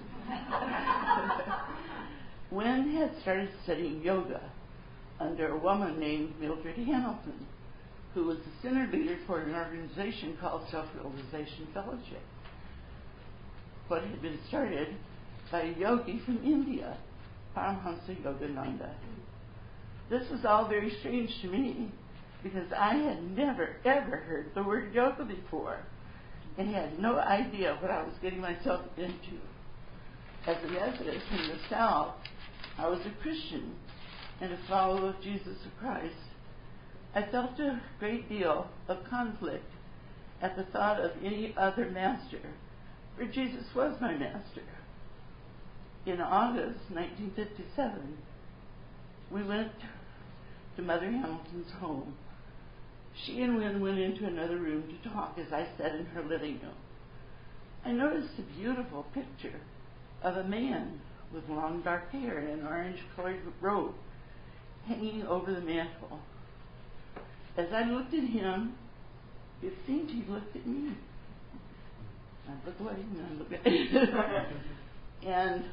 Wen had started studying yoga under a woman named Mildred Hamilton, who was the center leader for an organization called Self-Realization Fellowship, what had been started by a yogi from India, Paramahansa Yogananda. This was all very strange to me, because I had never, ever heard the word yoga before and had no idea what I was getting myself into. As a Methodist in the South, I was a Christian and a follower of Jesus Christ. I felt a great deal of conflict at the thought of any other master, for Jesus was my master. In August 1957, we went to Mother Hamilton's home. She and Wynne went into another room to talk as I sat in her living room. I noticed a beautiful picture of a man with long dark hair and an orange-colored robe hanging over the mantel. As I looked at him, it seemed he looked at me. I look away and I look at him. And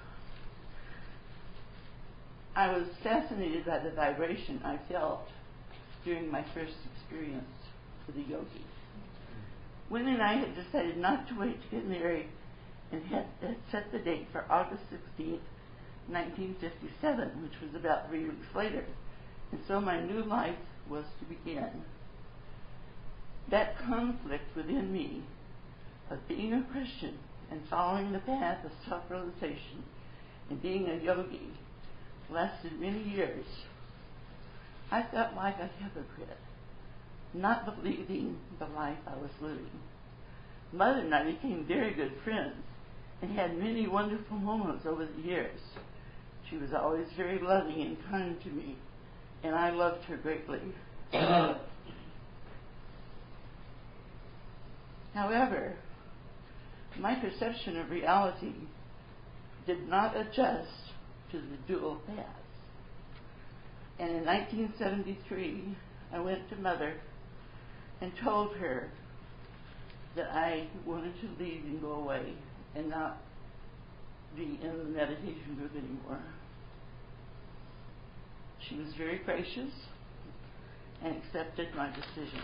I was fascinated by the vibration I felt during my first experience with a yogi. Wynne and I had decided not to wait to get married and had set the date for August 16th, 1957, which was about 3 weeks later. And so my new life was to begin. That conflict within me of being a Christian and following the path of self-realization and being a yogi lasted many years. I felt like a hypocrite, not believing the life I was living. Mother and I became very good friends and had many wonderful moments over the years. She was always very loving and kind to me, and I loved her greatly. However, my perception of reality did not adjust to the dual paths. And in 1973, I went to Mother and told her that I wanted to leave and go away and not be in the meditation group anymore. She was very gracious and accepted my decision.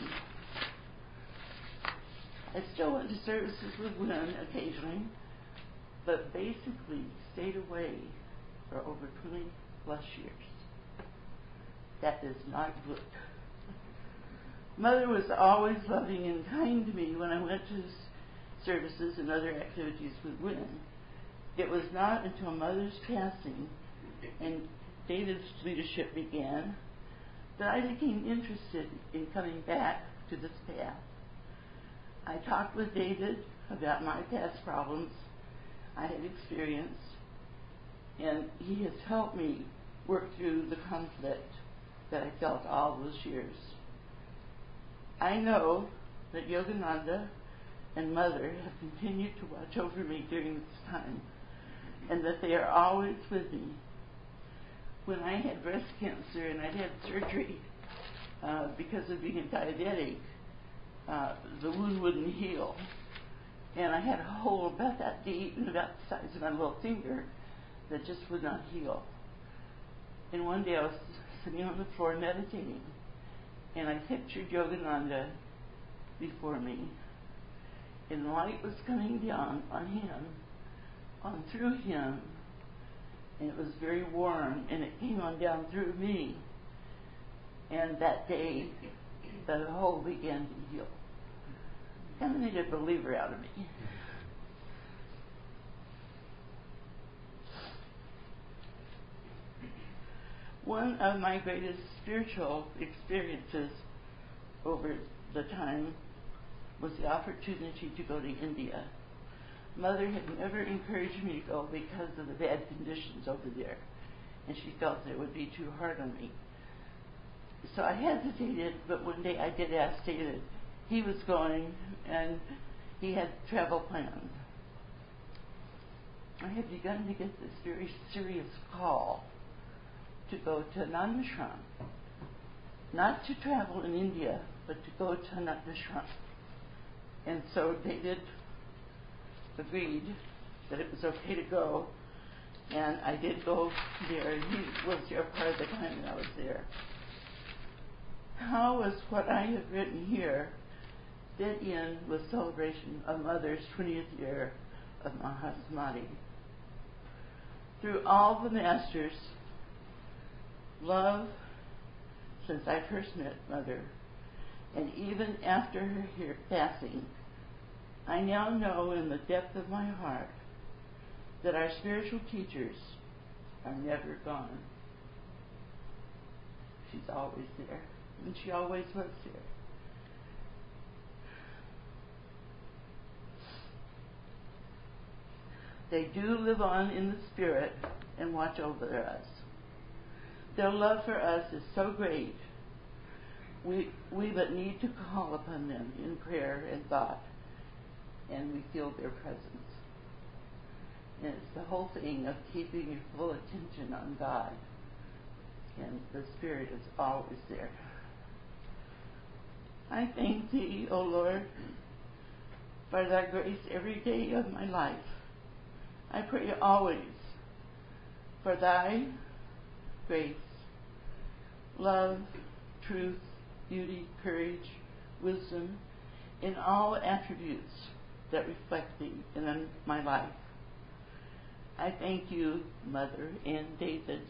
I still went to services with Wynne occasionally, but basically stayed away for over 20 plus years. That is not good. Mother was always loving and kind to me when I went to services and other activities with Wynne. It was not until Mother's passing and David's leadership began that I became interested in coming back to this path. I talked with David about my past problems I had experienced, and he has helped me work through the conflict that I felt all those years. I know that Yogananda and Mother have continued to watch over me during this time, and that they are always with me. When I had breast cancer and I'd had surgery because of being a diabetic, the wound wouldn't heal. And I had a hole about that deep and about the size of my little finger that just would not heal. And one day I was sitting on the floor meditating, and I pictured Yogananda before me. And light was coming down on him, on through him, and it was very warm, and it came on down through me. And that day, the hole began to heal. Kind of made a believer out of me. One of my greatest spiritual experiences over the time was the opportunity to go to India. Mother had never encouraged me to go because of the bad conditions over there, and she felt that it would be too hard on me. So I hesitated, but one day I did ask David. He was going, and he had travel plans. I had begun to get this very serious call to go to an ashram. Not to travel in India, but to go to an ashram. And so David agreed that it was okay to go, and I did go there, and he was there part of the time that I was there. How was what I have written here fit in with celebration of Mother's 20th year of Mahasamadhi? Through all the masters, love, since I first met Mother, and even after her passing, I now know in the depth of my heart that our spiritual teachers are never gone. She's always there, and she always was there. They do live on in the Spirit and watch over us. Their love for us is so great, we but need to call upon them in prayer and thought, and we feel their presence. And it's the whole thing of keeping your full attention on God, and the Spirit is always there. I thank Thee, O Lord, for Thy grace every day of my life. I pray always for Thy grace, love, truth, beauty, courage, wisdom, in all attributes that reflect Thee in my life. I thank You, Mother and David,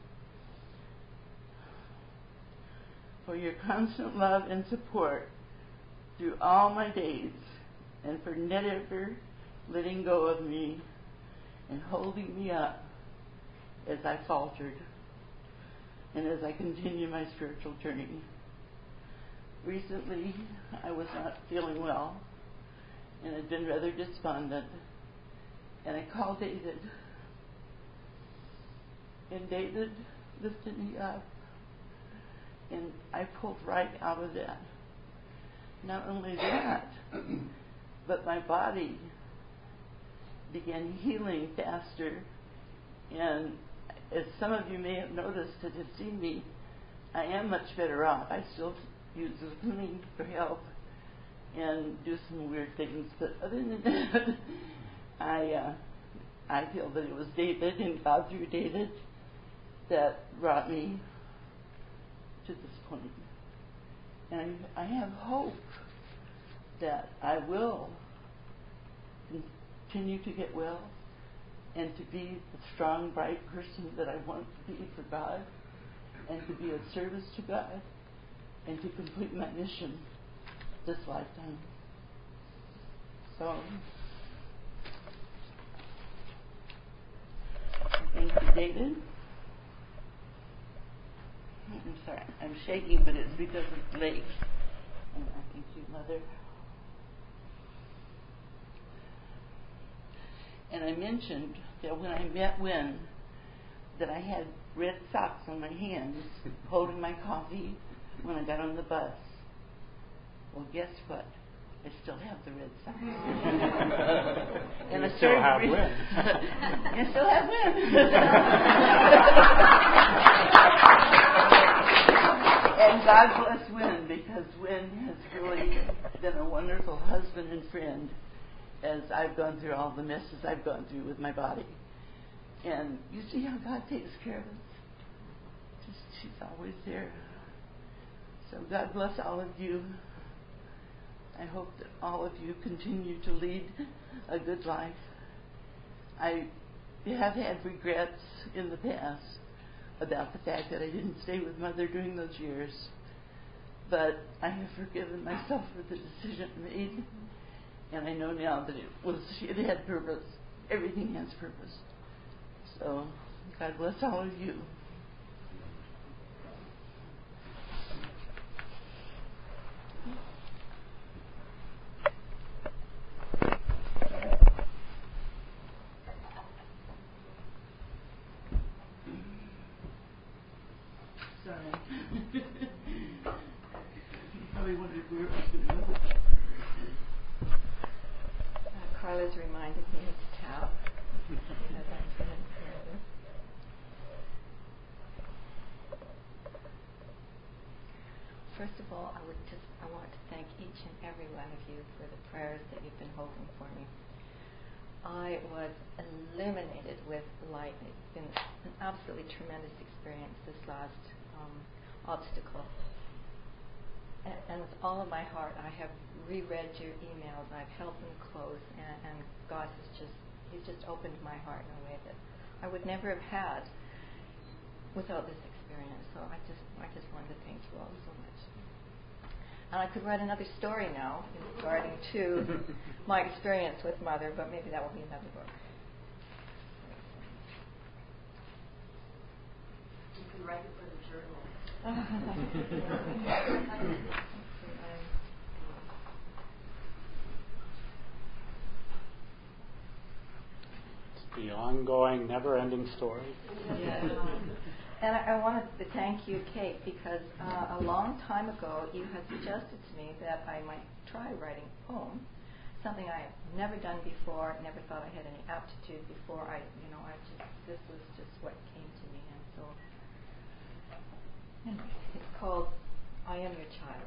for Your constant love and support through all my days, and for never letting go of me and holding me up as I faltered and as I continue my spiritual journey. Recently, I was not feeling well and had been rather despondent, and I called David, and David lifted me up, and I pulled right out of that. Not only that, but my body began healing faster, and as some of you may have noticed that have seen me, I am much better off. I still use Zoom for help and do some weird things, but other than that, I feel that it was David and God through David that brought me to this point. And I have hope that I will continue to get well and to be the strong, bright person that I want to be for God, and to be of service to God, and to complete my mission this lifetime. So, thank you, David. I'm sorry, I'm shaking, but it's because of legs. And I thank you, Mother. And I mentioned that when I met Wynn, that I had red socks on my hands holding my coffee when I got on the bus. Well, guess what? I still have the red socks. And you still have Wynn. I still have Wynn. And God bless Wynn, because Wynn has really been a wonderful husband and friend as I've gone through all the messes I've gone through with my body. And you see how God takes care of us. She's always there. So God bless all of you. I hope that all of you continue to lead a good life. I have had regrets in the past about the fact that I didn't stay with Mother during those years. But I have forgiven myself for the decision I made. And I know now that it had purpose. Everything has purpose. So, God bless all of you. Sorry. Probably wondered where I was going to go. Carla's reminded me of tap as I've been in prayer. First of all, I want to thank each and every one of you for the prayers that you've been holding for me. I was illuminated with light. It's been an absolutely tremendous experience this last obstacle. And with all of my heart, I have reread your emails. I've held them close, and God He's just opened my heart in a way that I would never have had without this experience. experience. So I just wanted to thank you all so much. And I could write another story now regarding to my experience with Mother, but maybe that will be another book. You can write it for the journal. It's the ongoing, never-ending story. Yeah. And I wanted to thank you, Kate, because a long time ago you had suggested to me that I might try writing a poem, something I had never done before, never thought I had any aptitude before. This was just what came to me, and so anyway, it's called I Am Your Child.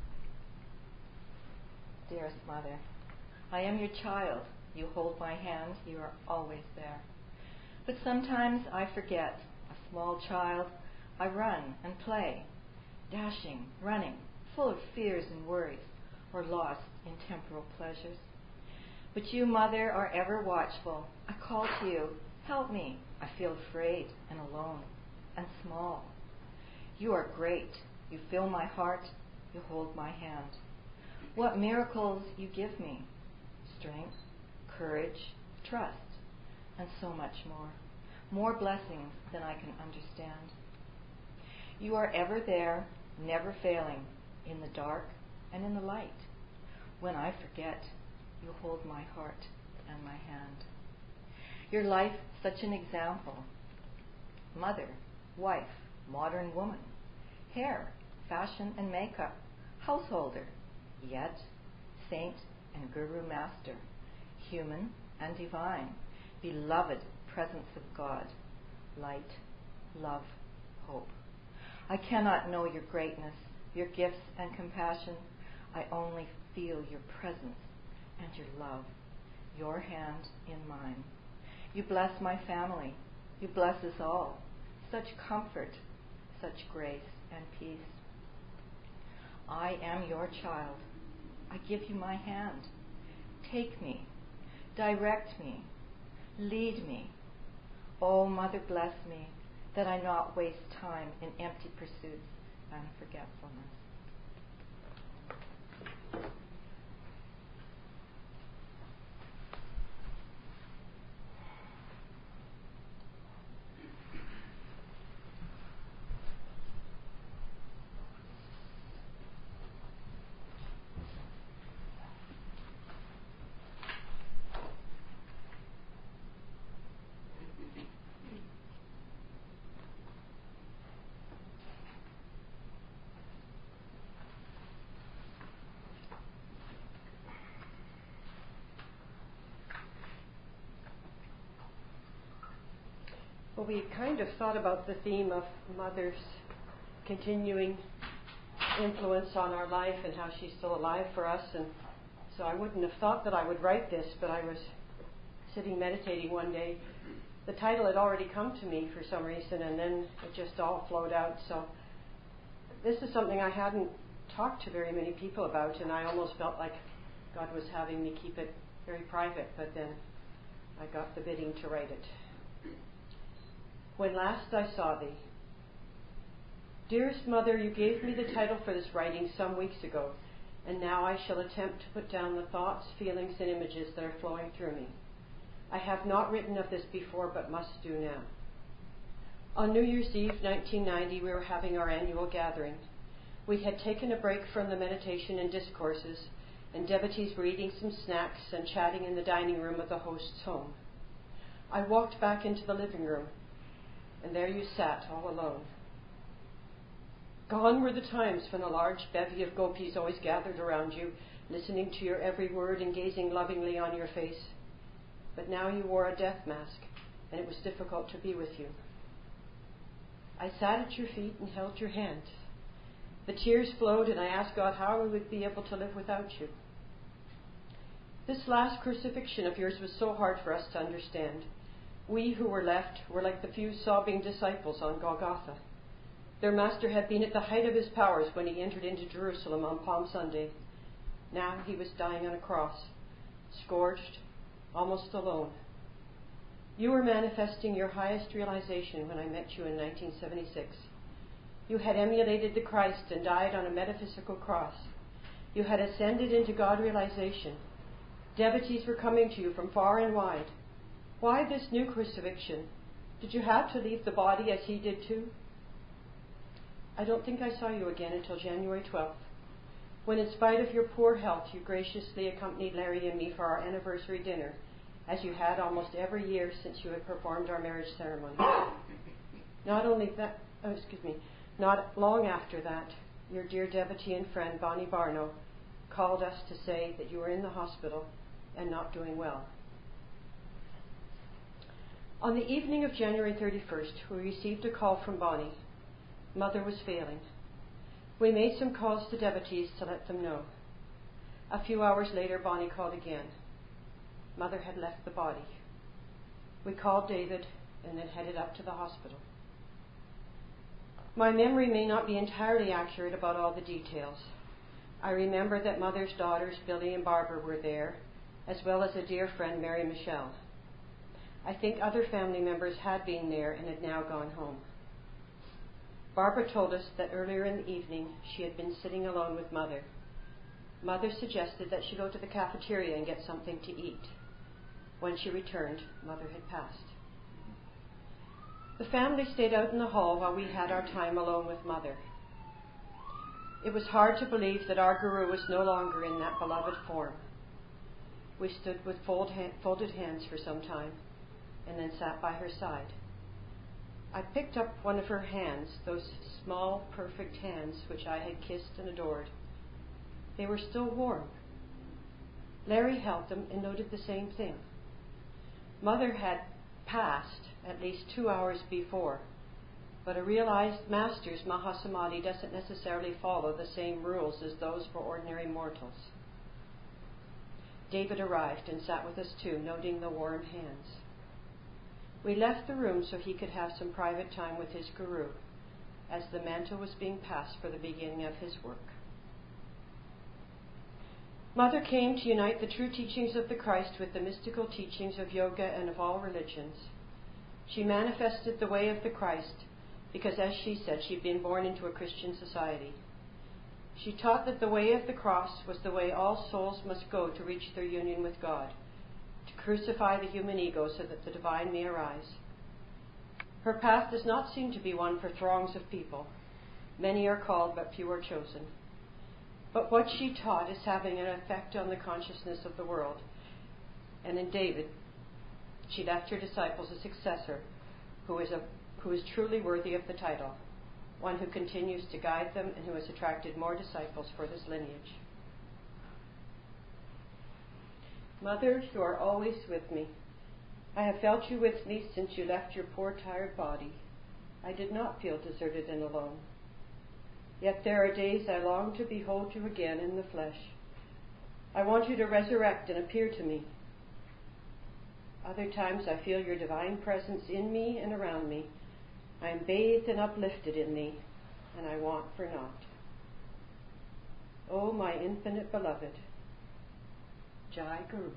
Dearest Mother, I am your child. You hold my hand. You are always there. But sometimes I forget. A small child, I run and play, dashing, running, full of fears and worries, or lost in temporal pleasures. But you, Mother, are ever watchful. I call to you, help me. I feel afraid and alone and small. You are great. You fill my heart. You hold my hand. What miracles you give me. Strength, courage, trust, and so much more. More blessings than I can understand. You are ever there, never failing, in the dark and in the light. When I forget, you hold my heart and my hand. Your life, such an example. Mother, wife, modern woman, hair, fashion and makeup, householder, yet saint and guru master, human and divine, beloved presence of God, light, love, hope. I cannot know your greatness, your gifts and compassion. I only feel your presence and your love, your hand in mine. You bless my family. You bless us all. Such comfort, such grace and peace. I am your child. I give you my hand. Take me, direct me, lead me. Oh, Mother, bless me, that I not waste time in empty pursuits and forgetfulness. Well, we kind of thought about the theme of Mother's continuing influence on our life and how she's still alive for us. And so I wouldn't have thought that I would write this, but I was sitting meditating one day. The title had already come to me for some reason, and then it just all flowed out. So this is something I hadn't talked to very many people about, and I almost felt like God was having me keep it very private, but then I got the bidding to write it. When last I saw thee. Dearest Mother, you gave me the title for this writing some weeks ago, and now I shall attempt to put down the thoughts, feelings, and images that are flowing through me. I have not written of this before, but must do now. On New Year's Eve, 1990, we were having our annual gathering. We had taken a break from the meditation and discourses, and devotees were eating some snacks and chatting in the dining room of the host's home. I walked back into the living room, and there you sat all alone. Gone were the times when a large bevy of gopis always gathered around you, listening to your every word and gazing lovingly on your face. But now you wore a death mask, and it was difficult to be with you. I sat at your feet and held your hand. The tears flowed, and I asked God how I would be able to live without you. This last crucifixion of yours was so hard for us to understand. We who were left were like the few sobbing disciples on Golgotha. Their master had been at the height of his powers when he entered into Jerusalem on Palm Sunday. Now he was dying on a cross, scourged, almost alone. You were manifesting your highest realization when I met you in 1976. You had emulated the Christ and died on a metaphysical cross. You had ascended into God realization. Devotees were coming to you from far and wide. Why this new crucifixion? Did you have to leave the body as he did too? I don't think I saw you again until January 12th, when in spite of your poor health, you graciously accompanied Larry and me for our anniversary dinner, as you had almost every year since you had performed our marriage ceremony. Not long after that, your dear devotee and friend Bonnie Barno called us to say that you were in the hospital and not doing well. On the evening of January 31st, we received a call from Bonnie. Mother was failing. We made some calls to devotees to let them know. A few hours later, Bonnie called again. Mother had left the body. We called David and then headed up to the hospital. My memory may not be entirely accurate about all the details. I remember that Mother's daughters, Billy and Barbara, were there, as well as a dear friend, Mary Michelle. I think other family members had been there and had now gone home. Barbara told us that earlier in the evening she had been sitting alone with Mother. Mother suggested that she go to the cafeteria and get something to eat. When she returned, Mother had passed. The family stayed out in the hall while we had our time alone with Mother. It was hard to believe that our Guru was no longer in that beloved form. We stood with folded hands for some time and then sat by her side. I picked up one of her hands, those small, perfect hands which I had kissed and adored. They were still warm. Larry held them and noted the same thing. Mother had passed at least 2 hours before, but a realized master's Mahasamadhi doesn't necessarily follow the same rules as those for ordinary mortals. David arrived and sat with us too, noting the warm hands. We left the room so he could have some private time with his Guru, as the mantle was being passed for the beginning of his work. Mother came to unite the true teachings of the Christ with the mystical teachings of yoga and of all religions. She manifested the way of the Christ because, as she said, she'd been born into a Christian society. She taught that the way of the cross was the way all souls must go to reach their union with God, to crucify the human ego so that the divine may arise. Her path does not seem to be one for throngs of people. Many are called, but few are chosen. But what she taught is having an effect on the consciousness of the world. And in David, she left her disciples a successor who is truly worthy of the title, one who continues to guide them and who has attracted more disciples for this lineage. Mother, you are always with me. I have felt you with me since you left your poor tired body. I did not feel deserted and alone. Yet there are days I long to behold you again in the flesh. I want you to resurrect and appear to me. Other times I feel your divine presence in me and around me. I am bathed and uplifted in thee, and I want for naught. O my infinite beloved, Jai Guru.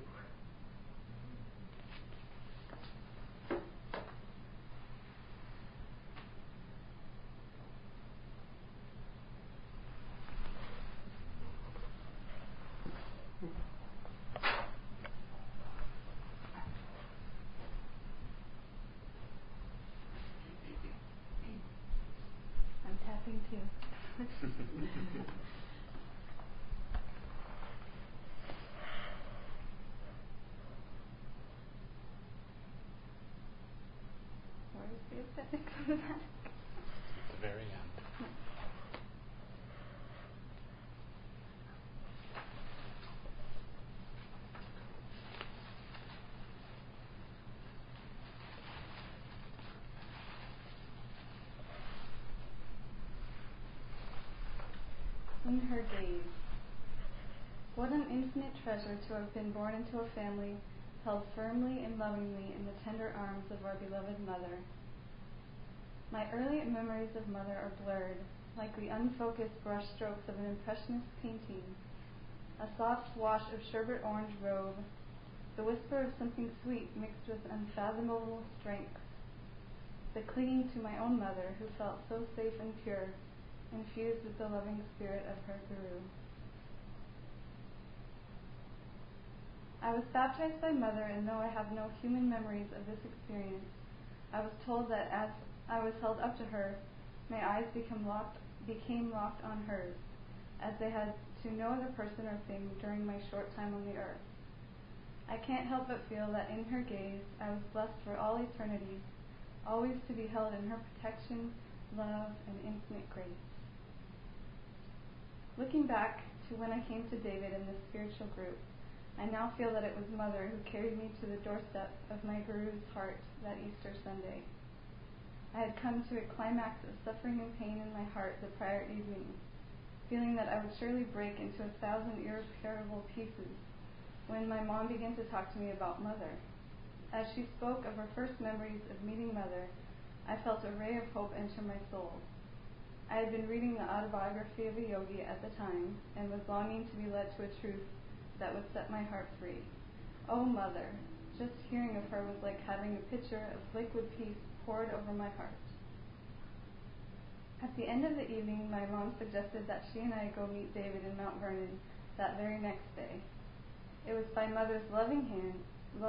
Too. Where is the aesthetics of that? At the very end. In her gaze. What an infinite treasure to have been born into a family held firmly and lovingly in the tender arms of our beloved mother. My early memories of mother are blurred, like the unfocused brush strokes of an impressionist painting. A soft wash of sherbet orange robe, the whisper of something sweet mixed with unfathomable strength. the clinging to my own mother who felt so safe and pure, infused with the loving spirit of her Guru. I was baptized by Mother, and though I have no human memories of this experience, I was told that as I was held up to her, my eyes became locked on hers, as they had to no other person or thing during my short time on the earth. I can't help but feel that in her gaze I was blessed for all eternity, always to be held in her protection, love, and infinite grace. Looking back to when I came to David in this spiritual group, I now feel that it was Mother who carried me to the doorstep of my Guru's heart that Easter Sunday. I had come to a climax of suffering and pain in my heart the prior evening, feeling that I would surely break into 1,000 irreparable pieces when my mom began to talk to me about Mother. As she spoke of her first memories of meeting Mother, I felt a ray of hope enter my soul. I had been reading the autobiography of a yogi at the time and was longing to be led to a truth that would set my heart free. Oh, Mother! Just hearing of her was like having a pitcher of liquid peace poured over my heart. At the end of the evening, my mom suggested that she and I go meet David in Mount Vernon that very next day. It was by Mother's loving hand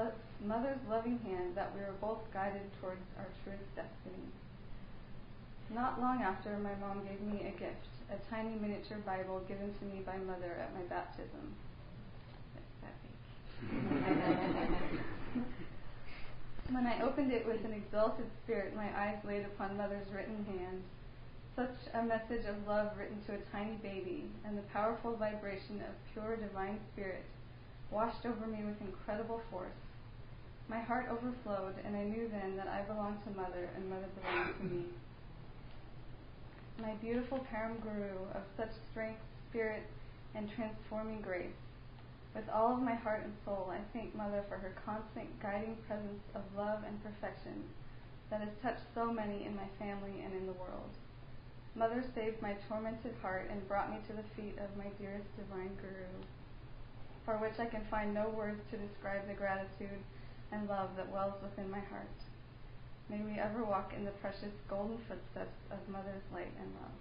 that we were both guided towards our truest destiny. Not long after, my mom gave me a gift, a tiny miniature Bible given to me by Mother at my baptism. When I opened it with an exalted spirit, my eyes laid upon Mother's written hand. Such a message of love written to a tiny baby, and the powerful vibration of pure divine spirit washed over me with incredible force. My heart overflowed, and I knew then that I belonged to Mother, and Mother belonged to me. My beautiful Param Guru of such strength, spirit, and transforming grace. With all of my heart and soul, I thank Mother for her constant guiding presence of love and perfection that has touched so many in my family and in the world. Mother saved my tormented heart and brought me to the feet of my dearest divine Guru, for which I can find no words to describe the gratitude and love that wells within my heart. May we ever walk in the precious golden footsteps of Mother's light and love.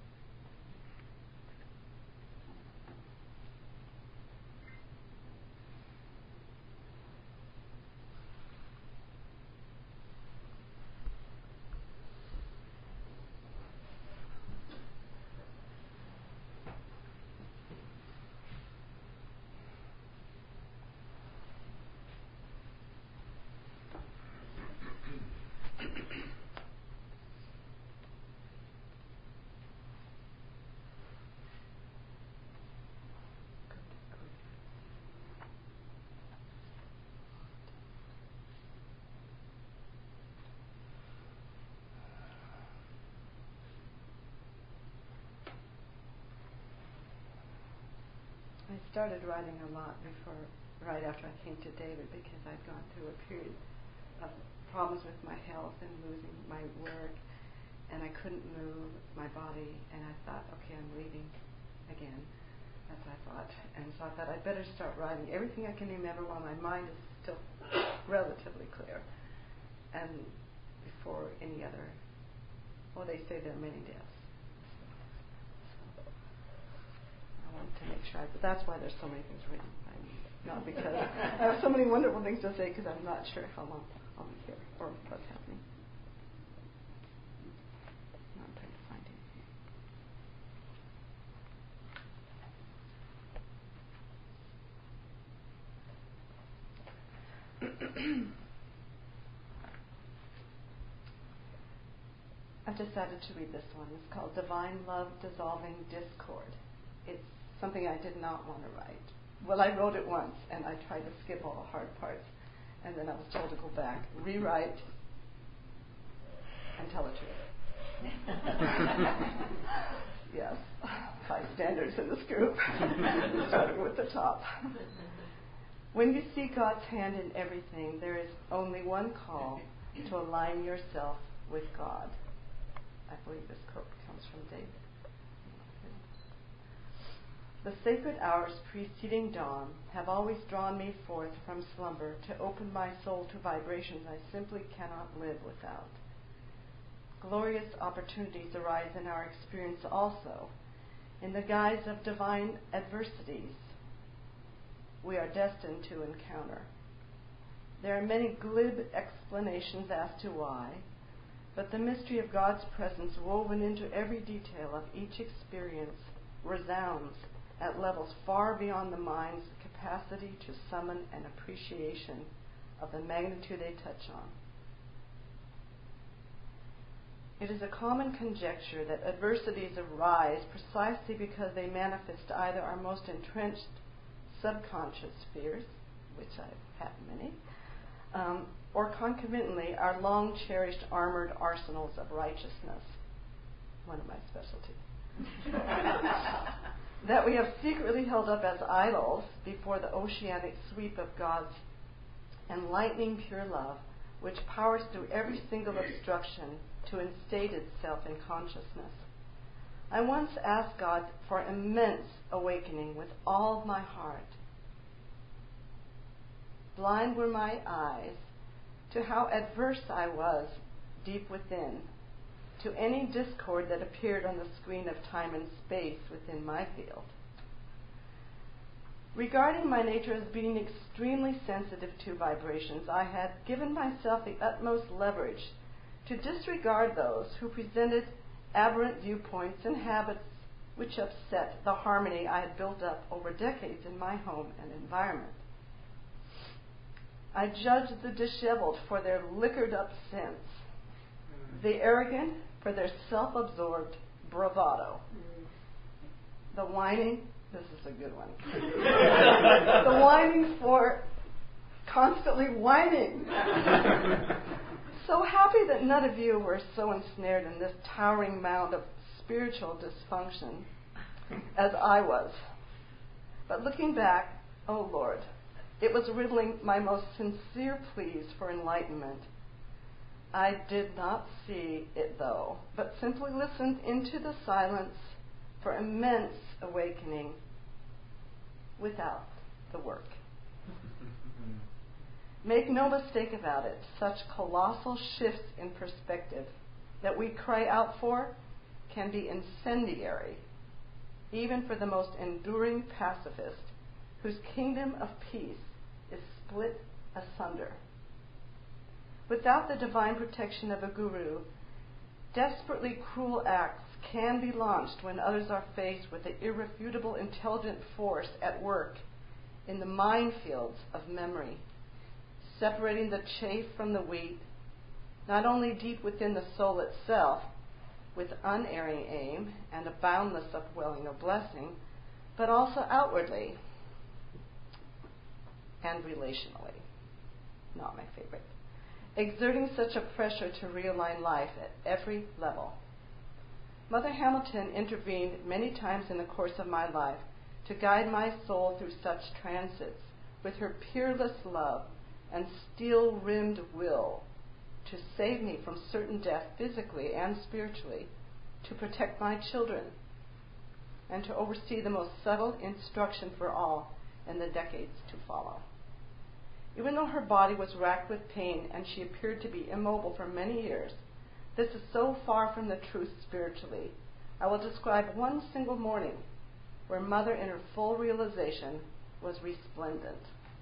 I started writing a lot right after I came to David, because I'd gone through a period of problems with my health and losing my work, and I couldn't move my body, and I thought, okay, I'm leaving again, as I thought. And so I thought I'd better start writing everything I can remember while my mind is still relatively clear, and before any other, well, they say there are many deaths. I wanted to make sure, but that's why there's so many things written by me. Not because I have so many wonderful things to say, because I'm not sure how long I'll be here or what's happening. No, I'm trying to find it. I've decided to read this one. It's called Divine Love Dissolving Discord. It's something I did not want to write. Well, I wrote it once, and I tried to skip all the hard parts, and then I was told to go back, rewrite, and tell it to her. Yes, high standards in this group, starting with the top. When you see God's hand in everything, there is only one call: to align yourself with God. I believe this quote comes from David. The sacred hours preceding dawn have always drawn me forth from slumber to open my soul to vibrations I simply cannot live without. glorious opportunities arise in our experience also, in the guise of divine adversities we are destined to encounter. There are many glib explanations as to why, but the mystery of God's presence woven into every detail of each experience resounds at levels far beyond the mind's capacity to summon an appreciation of the magnitude they touch on. It is a common conjecture that adversities arise precisely because they manifest either our most entrenched subconscious fears, which I've had many, or concomitantly our long-cherished armored arsenals of righteousness, one of my specialties, that we have secretly held up as idols before the oceanic sweep of God's enlightening pure love, which powers through every single obstruction to instate itself in consciousness. I once asked God for immense awakening with all my heart. Blind were my eyes to how adverse I was deep within to any discord that appeared on the screen of time and space within my field. Regarding my nature as being extremely sensitive to vibrations, I had given myself the utmost leverage to disregard those who presented aberrant viewpoints and habits which upset the harmony I had built up over decades in my home and environment. I judged the disheveled for their liquored up sense, the arrogant for their self-absorbed bravado, the whining, this is a good one, the whining for constantly whining. So happy that none of you were so ensnared in this towering mound of spiritual dysfunction as I was. But looking back, oh Lord, it was riddling my most sincere pleas for enlightenment. I did not see it though, but simply listened into the silence for immense awakening without the work. Make no mistake about it, such colossal shifts in perspective that we cry out for can be incendiary, even for the most enduring pacifist whose kingdom of peace is split asunder. Without the divine protection of a guru, desperately cruel acts can be launched when others are faced with the irrefutable intelligent force at work in the minefields of memory, separating the chaff from the wheat, not only deep within the soul itself, with unerring aim and a boundless upwelling of blessing, but also outwardly and relationally. Not my favorite. Exerting such a pressure to realign life at every level. Mother Hamilton intervened many times in the course of my life to guide my soul through such transits with her peerless love and steel-rimmed will to save me from certain death physically and spiritually, to protect my children, and to oversee the most subtle instruction for all in the decades to follow. Even though her body was racked with pain and she appeared to be immobile for many years, this is so far from the truth spiritually. I will describe one single morning where Mother, in her full realization, was resplendent.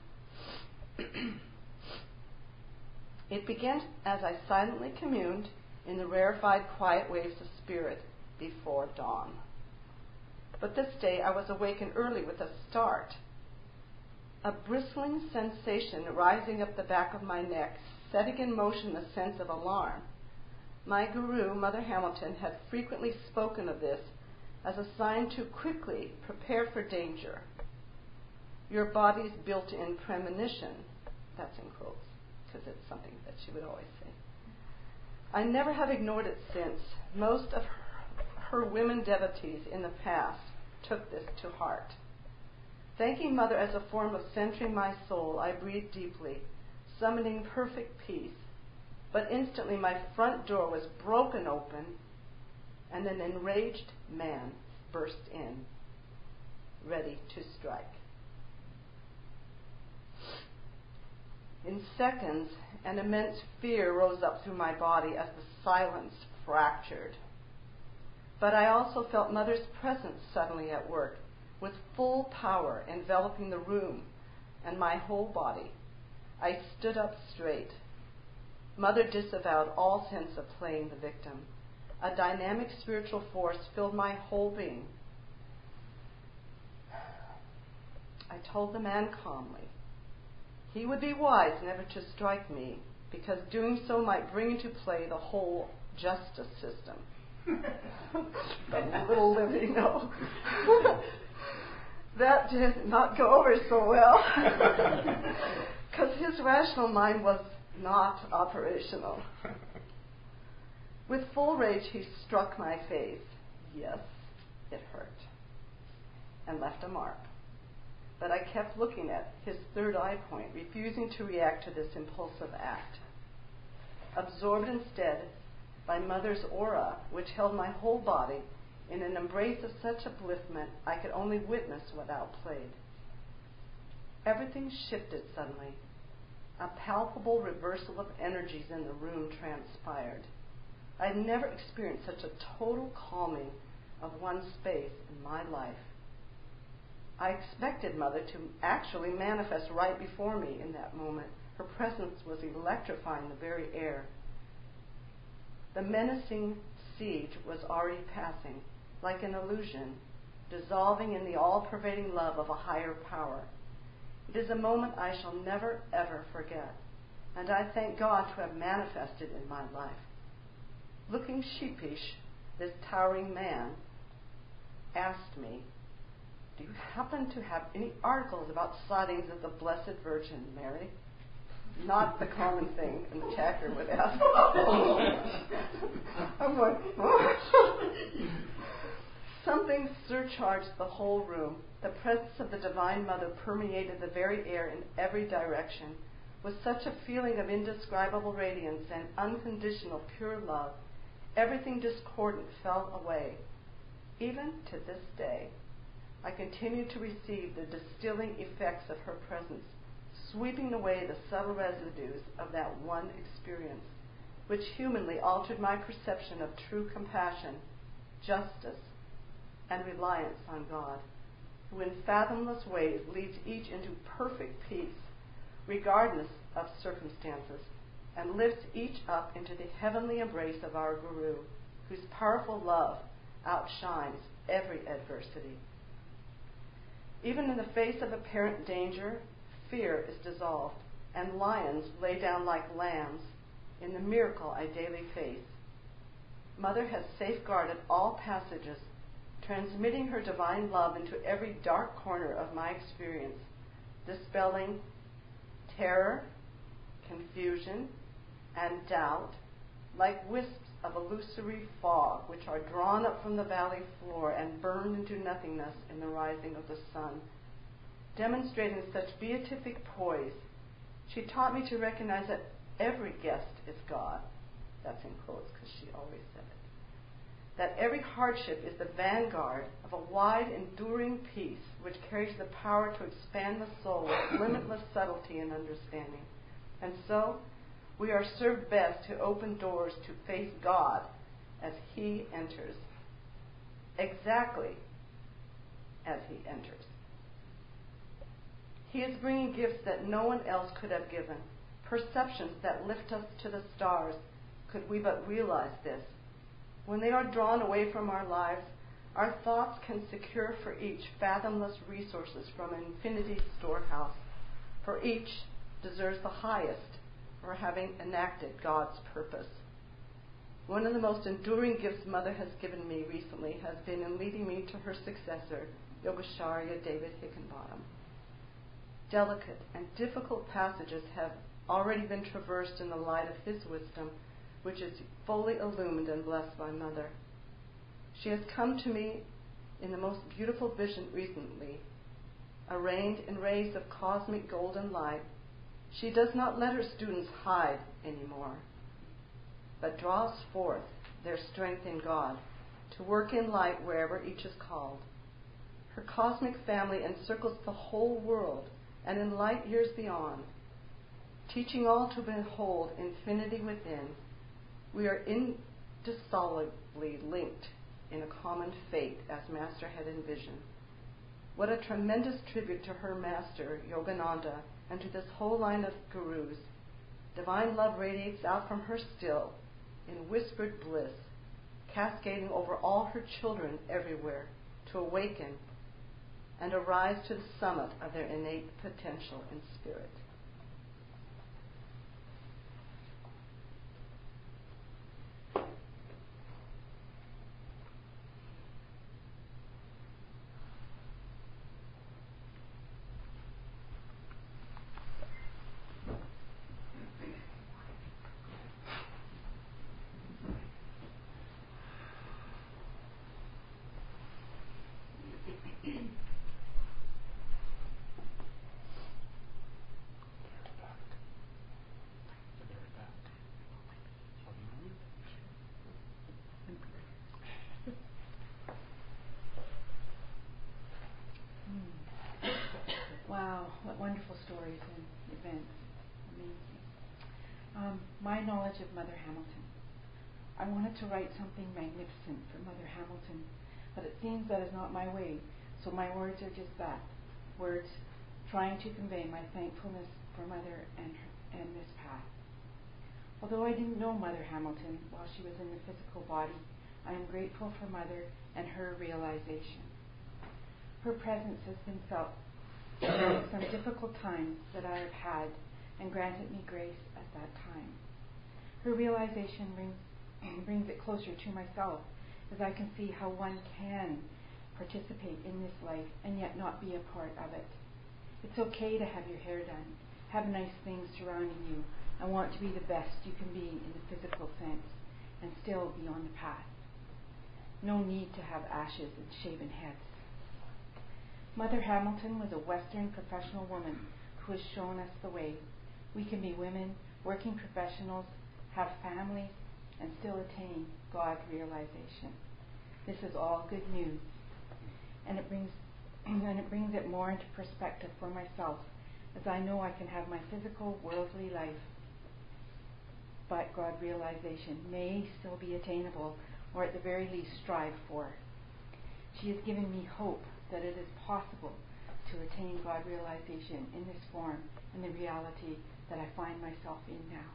It began as I silently communed in the rarefied quiet waves of spirit before dawn. But this day I was awakened early with a start. A bristling sensation rising up the back of my neck, setting in motion a sense of alarm. My guru, Mother Hamilton, had frequently spoken of this as a sign to quickly prepare for danger. Your body's built-in premonition, that's in quotes, because it's something that she would always say. I never have ignored it since. Most of her women devotees in the past took this to heart. Thanking Mother as a form of centering my soul, I breathed deeply, summoning perfect peace. But instantly my front door was broken open, and an enraged man burst in, ready to strike. In seconds, an immense fear rose up through my body as the silence fractured. But I also felt Mother's presence suddenly at work, with full power enveloping the room and my whole body. I stood up straight. Mother disavowed all sense of playing the victim. A dynamic spiritual force filled my whole being. I told the man calmly, he would be wise never to strike me, because doing so might bring into play the whole justice system. But little Livy, no. That did not go over so well, because his rational mind was not operational. With full rage, he struck my face. Yes, it hurt, and left a mark. But I kept looking at his third eye point, refusing to react to this impulsive act. Absorbed instead by Mother's aura, which held my whole body in an embrace of such upliftment I could only witness what outplayed. Everything shifted suddenly. A palpable reversal of energies in the room transpired. I had never experienced such a total calming of one's space in my life. I expected Mother to actually manifest right before me in that moment. Her presence was electrifying the very air. The menacing siege was already passing, like an illusion, dissolving in the all-pervading love of a higher power. It is a moment I shall never, ever forget, and I thank God to have manifested in my life. Looking sheepish, this towering man asked me, do you happen to have any articles about sightings of the Blessed Virgin Mary? Not the common thing an attacker would ask. I'm like, something surcharged the whole room. The presence of the Divine Mother permeated the very air in every direction, with such a feeling of indescribable radiance and unconditional pure love. Everything discordant fell away. Even to this day, I continue to receive the distilling effects of her presence, sweeping away the subtle residues of that one experience, which humanly altered my perception of true compassion, justice, and reliance on God, who in fathomless ways leads each into perfect peace, regardless of circumstances, and lifts each up into the heavenly embrace of our Guru, whose powerful love outshines every adversity. Even in the face of apparent danger, fear is dissolved, and lions lay down like lambs in the miracle I daily face. Mother has safeguarded all passages, transmitting her divine love into every dark corner of my experience, dispelling terror, confusion, and doubt like wisps of illusory fog, which are drawn up from the valley floor and burned into nothingness in the rising of the sun. Demonstrating such beatific poise, she taught me to recognize that every guest is God. That's in quotes because she always said it. That every hardship is the vanguard of a wide, enduring peace which carries the power to expand the soul with limitless subtlety and understanding. And so, we are served best to open doors to face God as He enters. Exactly as He enters. He is bringing gifts that no one else could have given, perceptions that lift us to the stars, could we but realize this. When they are drawn away from our lives, our thoughts can secure for each fathomless resources from infinity's storehouse, for each deserves the highest for having enacted God's purpose. One of the most enduring gifts Mother has given me recently has been in leading me to her successor, Yogacharya David Hickenbottom. Delicate and difficult passages have already been traversed in the light of his wisdom, which is fully illumined and blessed by Mother. She has come to me in the most beautiful vision recently. Arrayed in rays of cosmic golden light, she does not let her students hide anymore, but draws forth their strength in God to work in light wherever each is called. Her cosmic family encircles the whole world and in light years beyond, teaching all to behold infinity within. We are dissolubly linked in a common fate as Master had envisioned. What a tremendous tribute to her Master, Yogananda, and to this whole line of gurus. Divine love radiates out from her still in whispered bliss, cascading over all her children everywhere to awaken and arise to the summit of their innate potential in spirit. Wow, what wonderful stories and events. Amazing. My knowledge of Mother Hamilton. I wanted to write something magnificent for Mother Hamilton, but it seems that is not my way, so my words are just that, words trying to convey my thankfulness for Mother and this path. Although I didn't know Mother Hamilton while she was in the physical body, I am grateful for Mother and her realization. Her presence has been felt during some difficult times that I have had and granted me grace at that time. Her realization brings it closer to myself as I can see how one can participate in this life and yet not be a part of it. It's okay to have your hair done, have nice things surrounding you, and want to be the best you can be in the physical sense and still be on the path. No need to have ashes and shaven heads. Mother Hamilton was a Western professional woman who has shown us the way. We can be women, working professionals, have families, and still attain God realization. This is all good news, and it brings it more into perspective for myself, as I know I can have my physical, worldly life, but God realization may still be attainable, or at the very least strive for. She has given me hope that it is possible to attain God realization in this form and the reality that I find myself in now.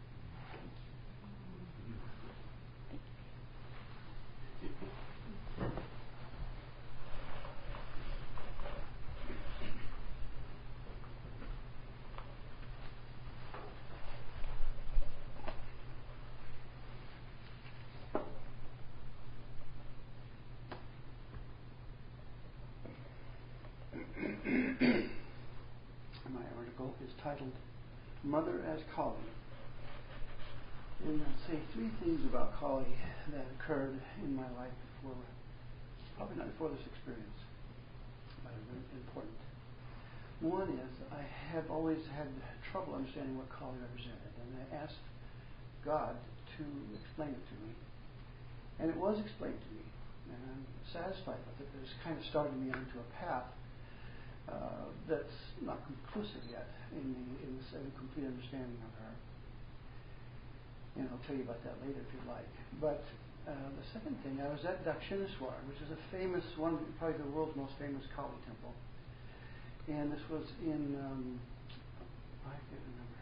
My article is titled Mother as Kali. And I'll say three things about Kali that occurred in my life before, probably not before this experience, but are very important. One is I have always had trouble understanding what Kali represented, and I asked God to explain it to me. And it was explained to me, and I'm satisfied with it. It's kind of started me onto a path that's not conclusive yet in the complete understanding of her. And I'll tell you about that later if you'd like. But the second thing, I was at Dakshineswar, which is a famous one, probably the world's most famous Kali temple. And this was in, I can't remember.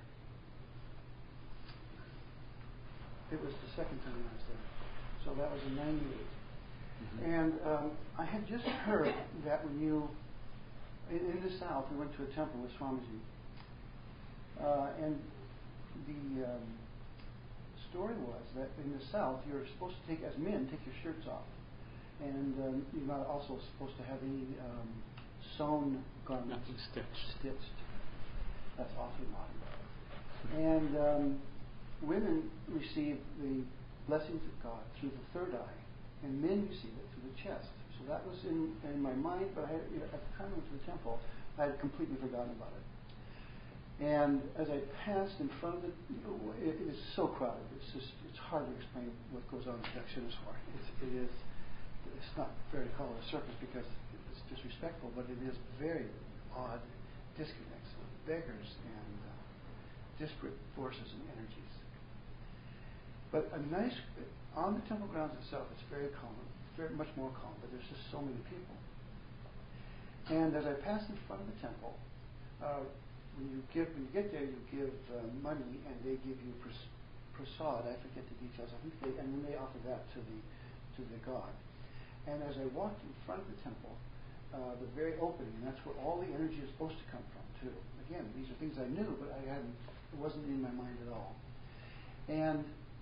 It was the second time I was there. So that was in 98. Mm-hmm. And I had just heard that when you, in the South, we went to a temple with Swamiji. And the story was that in the South, you're supposed to take, as men, take your shirts off. And you're not also supposed to have any sewn garments. Nothing stitched. That's awfully modern. And women receive the blessings of God through the third eye, and men receive it through the chest. So that was in my mind, but at the time I went to the temple, I had completely forgotten about it. And as I passed in front of it is so crowded. It's hard to explain what goes on in Dakshineswar. It's not fair to call it a circus because it's disrespectful, but it is very odd disconnects of beggars and disparate forces and energies. But on the temple grounds itself, it's very calm, very much more calm, but there's just so many people. And as I passed in front of the temple, when you get there, you give money, and they give you prasad. I forget the details. I think and then they offer that to the god. And as I walked in front of the temple, the very opening, that's where all the energy is supposed to come from too. Again, these are things I knew, but it wasn't in my mind at all. And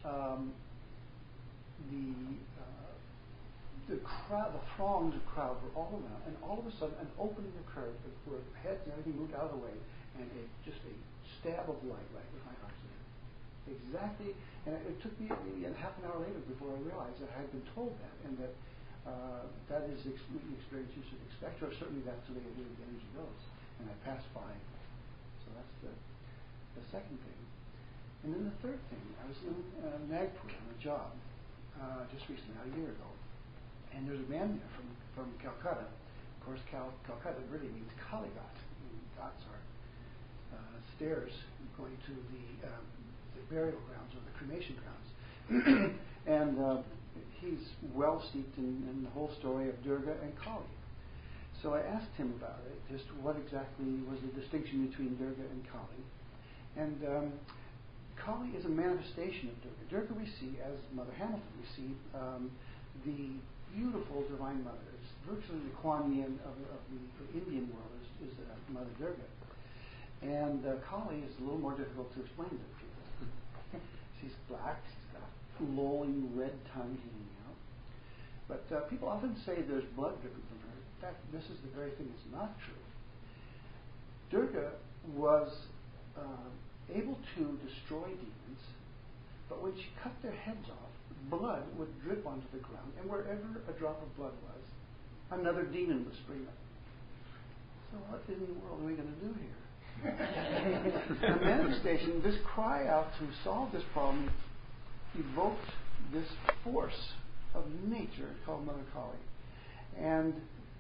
the throngs of crowd were all around, and all of a sudden, an opening occurred where heads and everything moved out of the way, and just a stab of light right with my heart there. Exactly, and it took me maybe half an hour later before I realized that I had been told that, and that that is the experience you should expect, or certainly that's the way the energy goes. And I passed by. So that's the second thing. And then the third thing, I was in Nagpur on a job just recently, about a year ago. And there's a man there from Calcutta. Of course, Calcutta really means Kaligat. Ghats are stairs going to the burial grounds or the cremation grounds. And he's well steeped in the whole story of Durga and Kali. So I asked him about it, just what exactly was the distinction between Durga and Kali. And Kali is a manifestation of Durga. Durga we see as Mother Hamilton. We see the beautiful Divine Mother. It's virtually the Kuan Yin of the Indian world is Mother Durga. And Kali is a little more difficult to explain to people. She's black. She's got a lolling red tongue hanging out. But people often say there's blood dripping from her. In fact, this is the very thing that's not true. Durga was able to destroy demons, but when she cut their heads off, blood would drip onto the ground, and wherever a drop of blood was, another demon would spring up. So what in the world are we going to do here? The manifestation, this cry out to solve this problem, evoked this force of nature called Mother Kali. And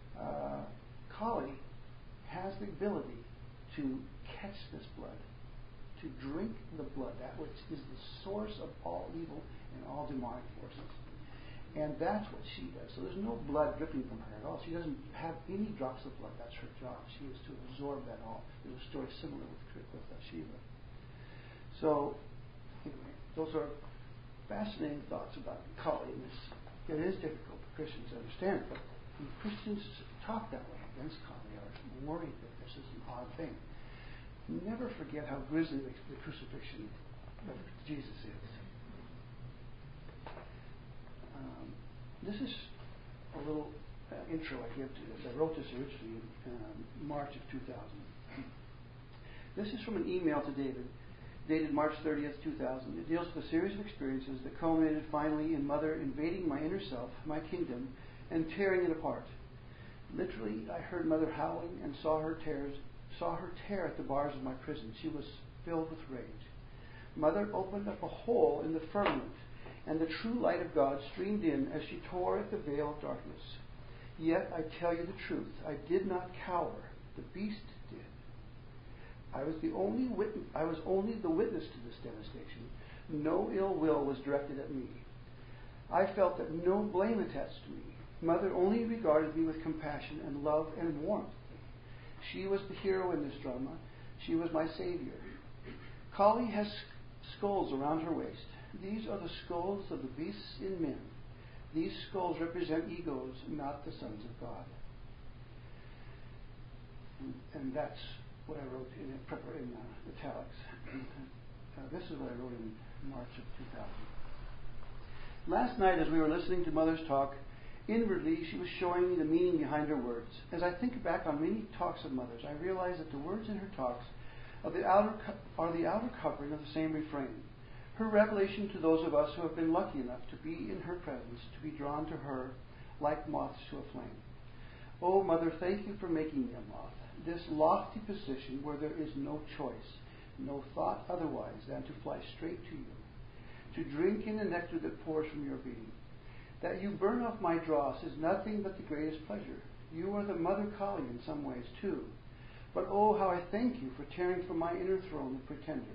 Kali has the ability to catch this blood, to drink the blood, that which is the source of all evil and all demonic forces. And that's what she does. So there's no blood dripping from her at all. She doesn't have any drops of blood. That's her job. She is to absorb that all. There's a story similar with Shiva. So, anyway, those are fascinating thoughts about Kali. It is difficult for Christians to understand, but when Christians talk that way against Kali, are worried that this is an odd thing. Never forget how grisly the crucifixion of Jesus is. This is a little intro I give to this. I wrote this originally in March of 2000. This is from an email to David, dated March 30th, 2000. It deals with a series of experiences that culminated finally in Mother invading my inner self, my kingdom, and tearing it apart. Literally, I heard Mother howling and saw her tear at the bars of my prison. She was filled with rage. Mother opened up a hole in the firmament, and the true light of God streamed in as she tore at the veil of darkness. Yet I tell you the truth, I did not cower. The beast did. I was only the witness to this devastation. No ill will was directed at me. I felt that no blame attached to me. Mother only regarded me with compassion and love and warmth. She was the hero in this drama. She was my savior. Kali has skulls around her waist. These are the skulls of the beasts in men. These skulls represent egos, not the sons of God. And that's what I wrote in italics. This is what I wrote in March of 2000. Last night, as we were listening to Mother's talk, inwardly she was showing me the meaning behind her words. As I think back on many talks of Mother's, I realize that the words in her talks are the outer covering of the same refrain. Her revelation to those of us who have been lucky enough to be in her presence, to be drawn to her like moths to a flame. Oh, Mother, thank you for making me a moth. This lofty position where there is no choice, no thought otherwise than to fly straight to you, to drink in the nectar that pours from your being. That you burn off my dross is nothing but the greatest pleasure. You are the Mother Kali in some ways too. But oh, how I thank you for tearing from my inner throne the pretender,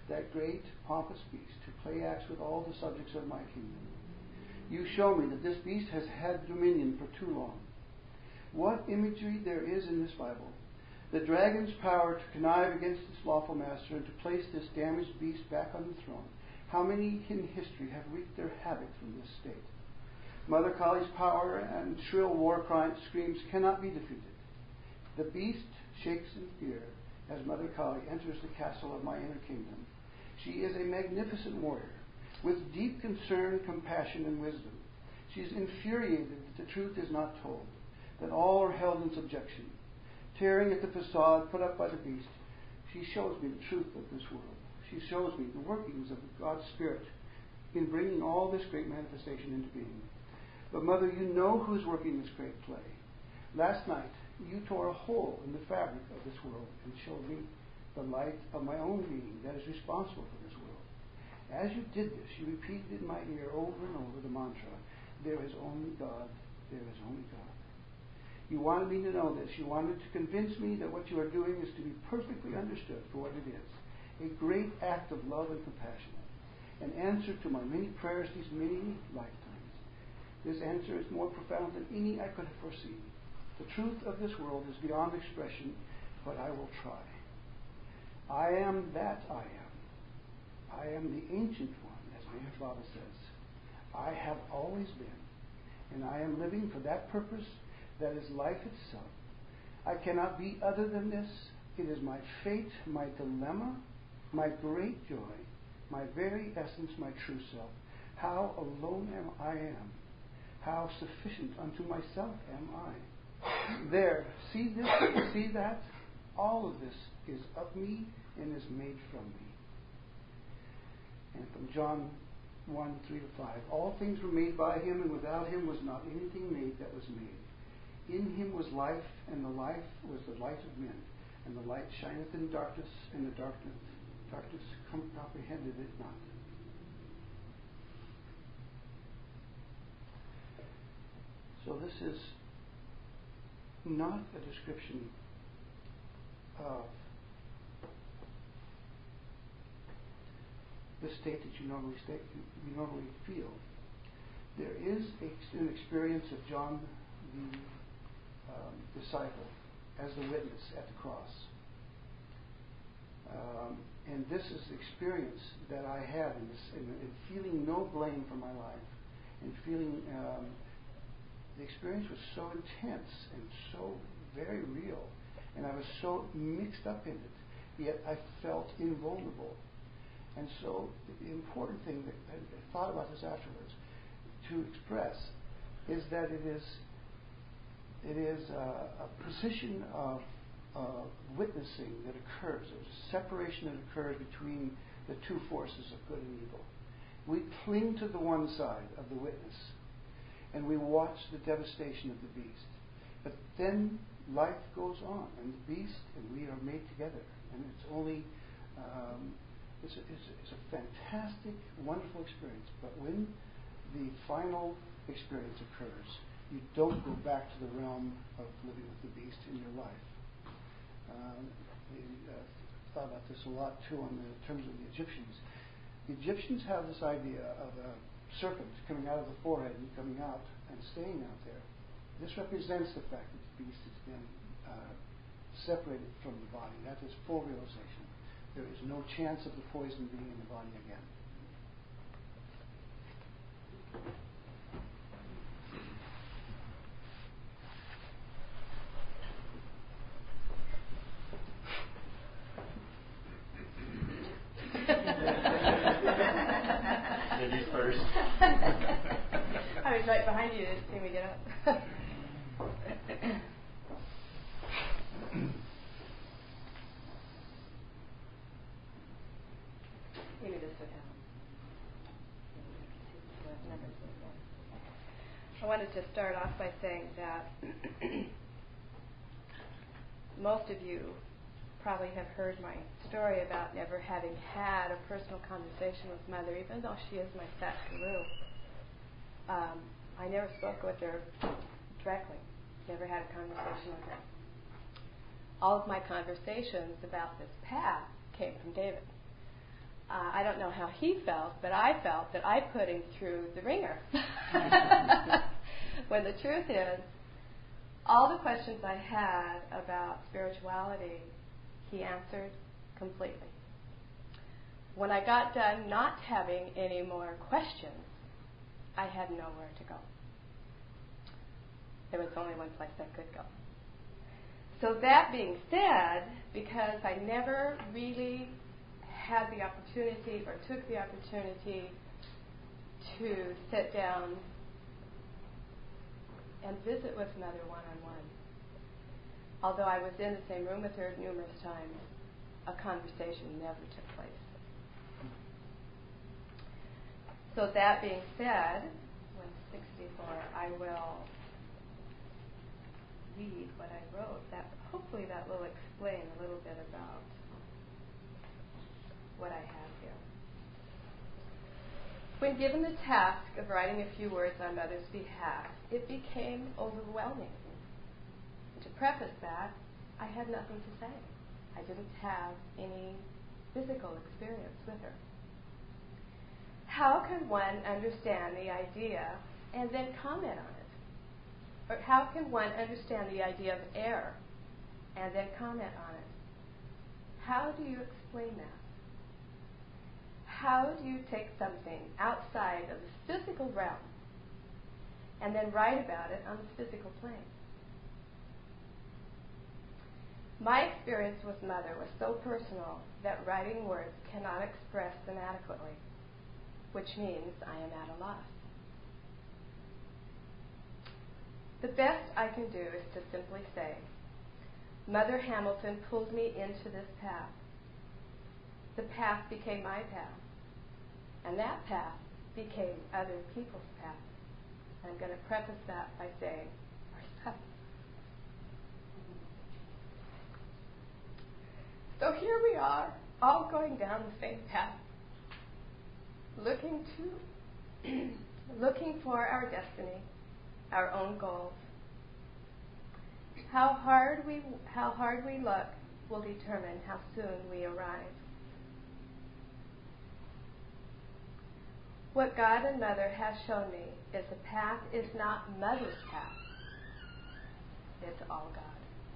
that great, pompous beast, who play acts with all the subjects of my kingdom. You show me that this beast has had dominion for too long. What imagery there is in this Bible. The dragon's power to connive against its lawful master and to place this damaged beast back on the throne. How many in history have wreaked their havoc from this state? Mother Kali's power and shrill war screams cannot be defeated. The beast shakes in fear as Mother Kali enters the castle of my inner kingdom. She is a magnificent warrior with deep concern, compassion, and wisdom. She is infuriated that the truth is not told, that all are held in subjection. Tearing at the facade put up by the beast, she shows me the truth of this world. She shows me the workings of God's Spirit in bringing all this great manifestation into being. But Mother, you know who's working this great play. Last night, you tore a hole in the fabric of this world and showed me the light of my own being that is responsible for this world. As you did this, you repeated in my ear over and over the mantra, there is only God, there is only God. You wanted me to know this. You wanted to convince me that what you are doing is to be perfectly understood for what it is. A great act of love and compassion. An answer to my many prayers these many lifetimes. This answer is more profound than any I could have foreseen. The truth of this world is beyond expression, but I will try. I am that I am. I am the ancient one, as my Father says. I have always been, and I am living for that purpose that is life itself. I cannot be other than this. It is my fate, my dilemma, my great joy, my very essence, my true self. How alone I am. How sufficient unto myself am I. There, see this, see that? All of this is of me and is made from me. And from John 1, 3 to 5, all things were made by him, and without him was not anything made that was made. In him was life, and the life was the light of men. And the light shineth in darkness, and the darkness comprehended it not. So this is not a description of the state that you normally feel. There is an experience of John the disciple as the witness at the cross. And this is the experience that I had in feeling no blame for my life, and feeling the experience was so intense and so very real, and I was so mixed up in it, yet I felt invulnerable. And so the important thing that I thought about this afterwards to express is that it is a position of witnessing that occurs. There's a separation that occurs between the two forces of good and evil. We cling to the one side of the witness, and we watch the devastation of the beast. But then life goes on, and the beast and we are made together. And it's only it's a fantastic, wonderful experience. But when the final experience occurs, you don't go back to the realm of living with the beast in your life. We thought about this a lot too in terms of the Egyptians. The Egyptians have this idea of a serpent coming out of the forehead and coming out and staying out there. This represents the fact that the beast has been separated from the body. That is full realization. There is no chance of the poison being in the body again. Ladies first. I was right behind you to see me get up. You need to sit down. I wanted to start off by saying that most of you probably have heard my story about never having had a personal conversation with Mother, even though she is my Sat Guru. I never spoke with her directly, never had a conversation with her. All of my conversations about this path came from David. I don't know how he felt, but I felt that I put him through the ringer. When the truth is, all the questions I had about spirituality, he answered completely. When I got done not having any more questions, I had nowhere to go. There was only one place I could go. So that being said, because I never really had the opportunity or took the opportunity to sit down and visit with Mother one-on-one, although I was in the same room with her numerous times, a conversation never took place. So that being said, when 64, I will read what I wrote. That hopefully that will explain a little bit about what I have here. When given the task of writing a few words on Mother's behalf, it became overwhelming. And to preface that, I had nothing to say. I didn't have any physical experience with her. How can one understand the idea and then comment on it? Or how can one understand the idea of air and then comment on it? How do you explain that? How do you take something outside of the physical realm and then write about it on the physical plane? My experience with Mother was so personal that writing words cannot express them adequately, which means I am at a loss. The best I can do is to simply say, Mother Hamilton pulled me into this path. The path became my path. And that path became other people's path. And I'm going to preface that by saying, ourselves. So here we are, all going down the same path, looking for our destiny, our own goals. How hard we look will determine how soon we arrive. What God and Mother have shown me is the path is not Mother's path. It's all God.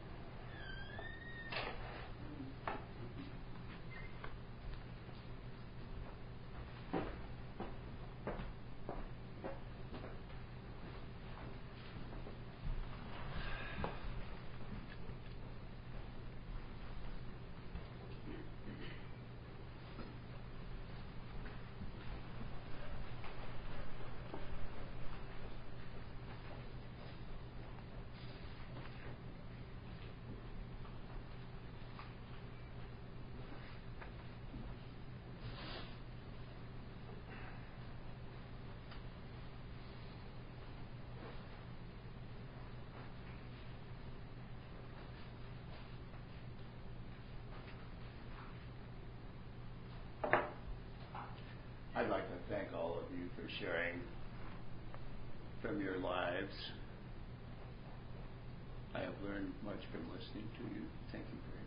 I'd like to thank all of you for sharing from your lives. I have learned much from listening to you. Thank you very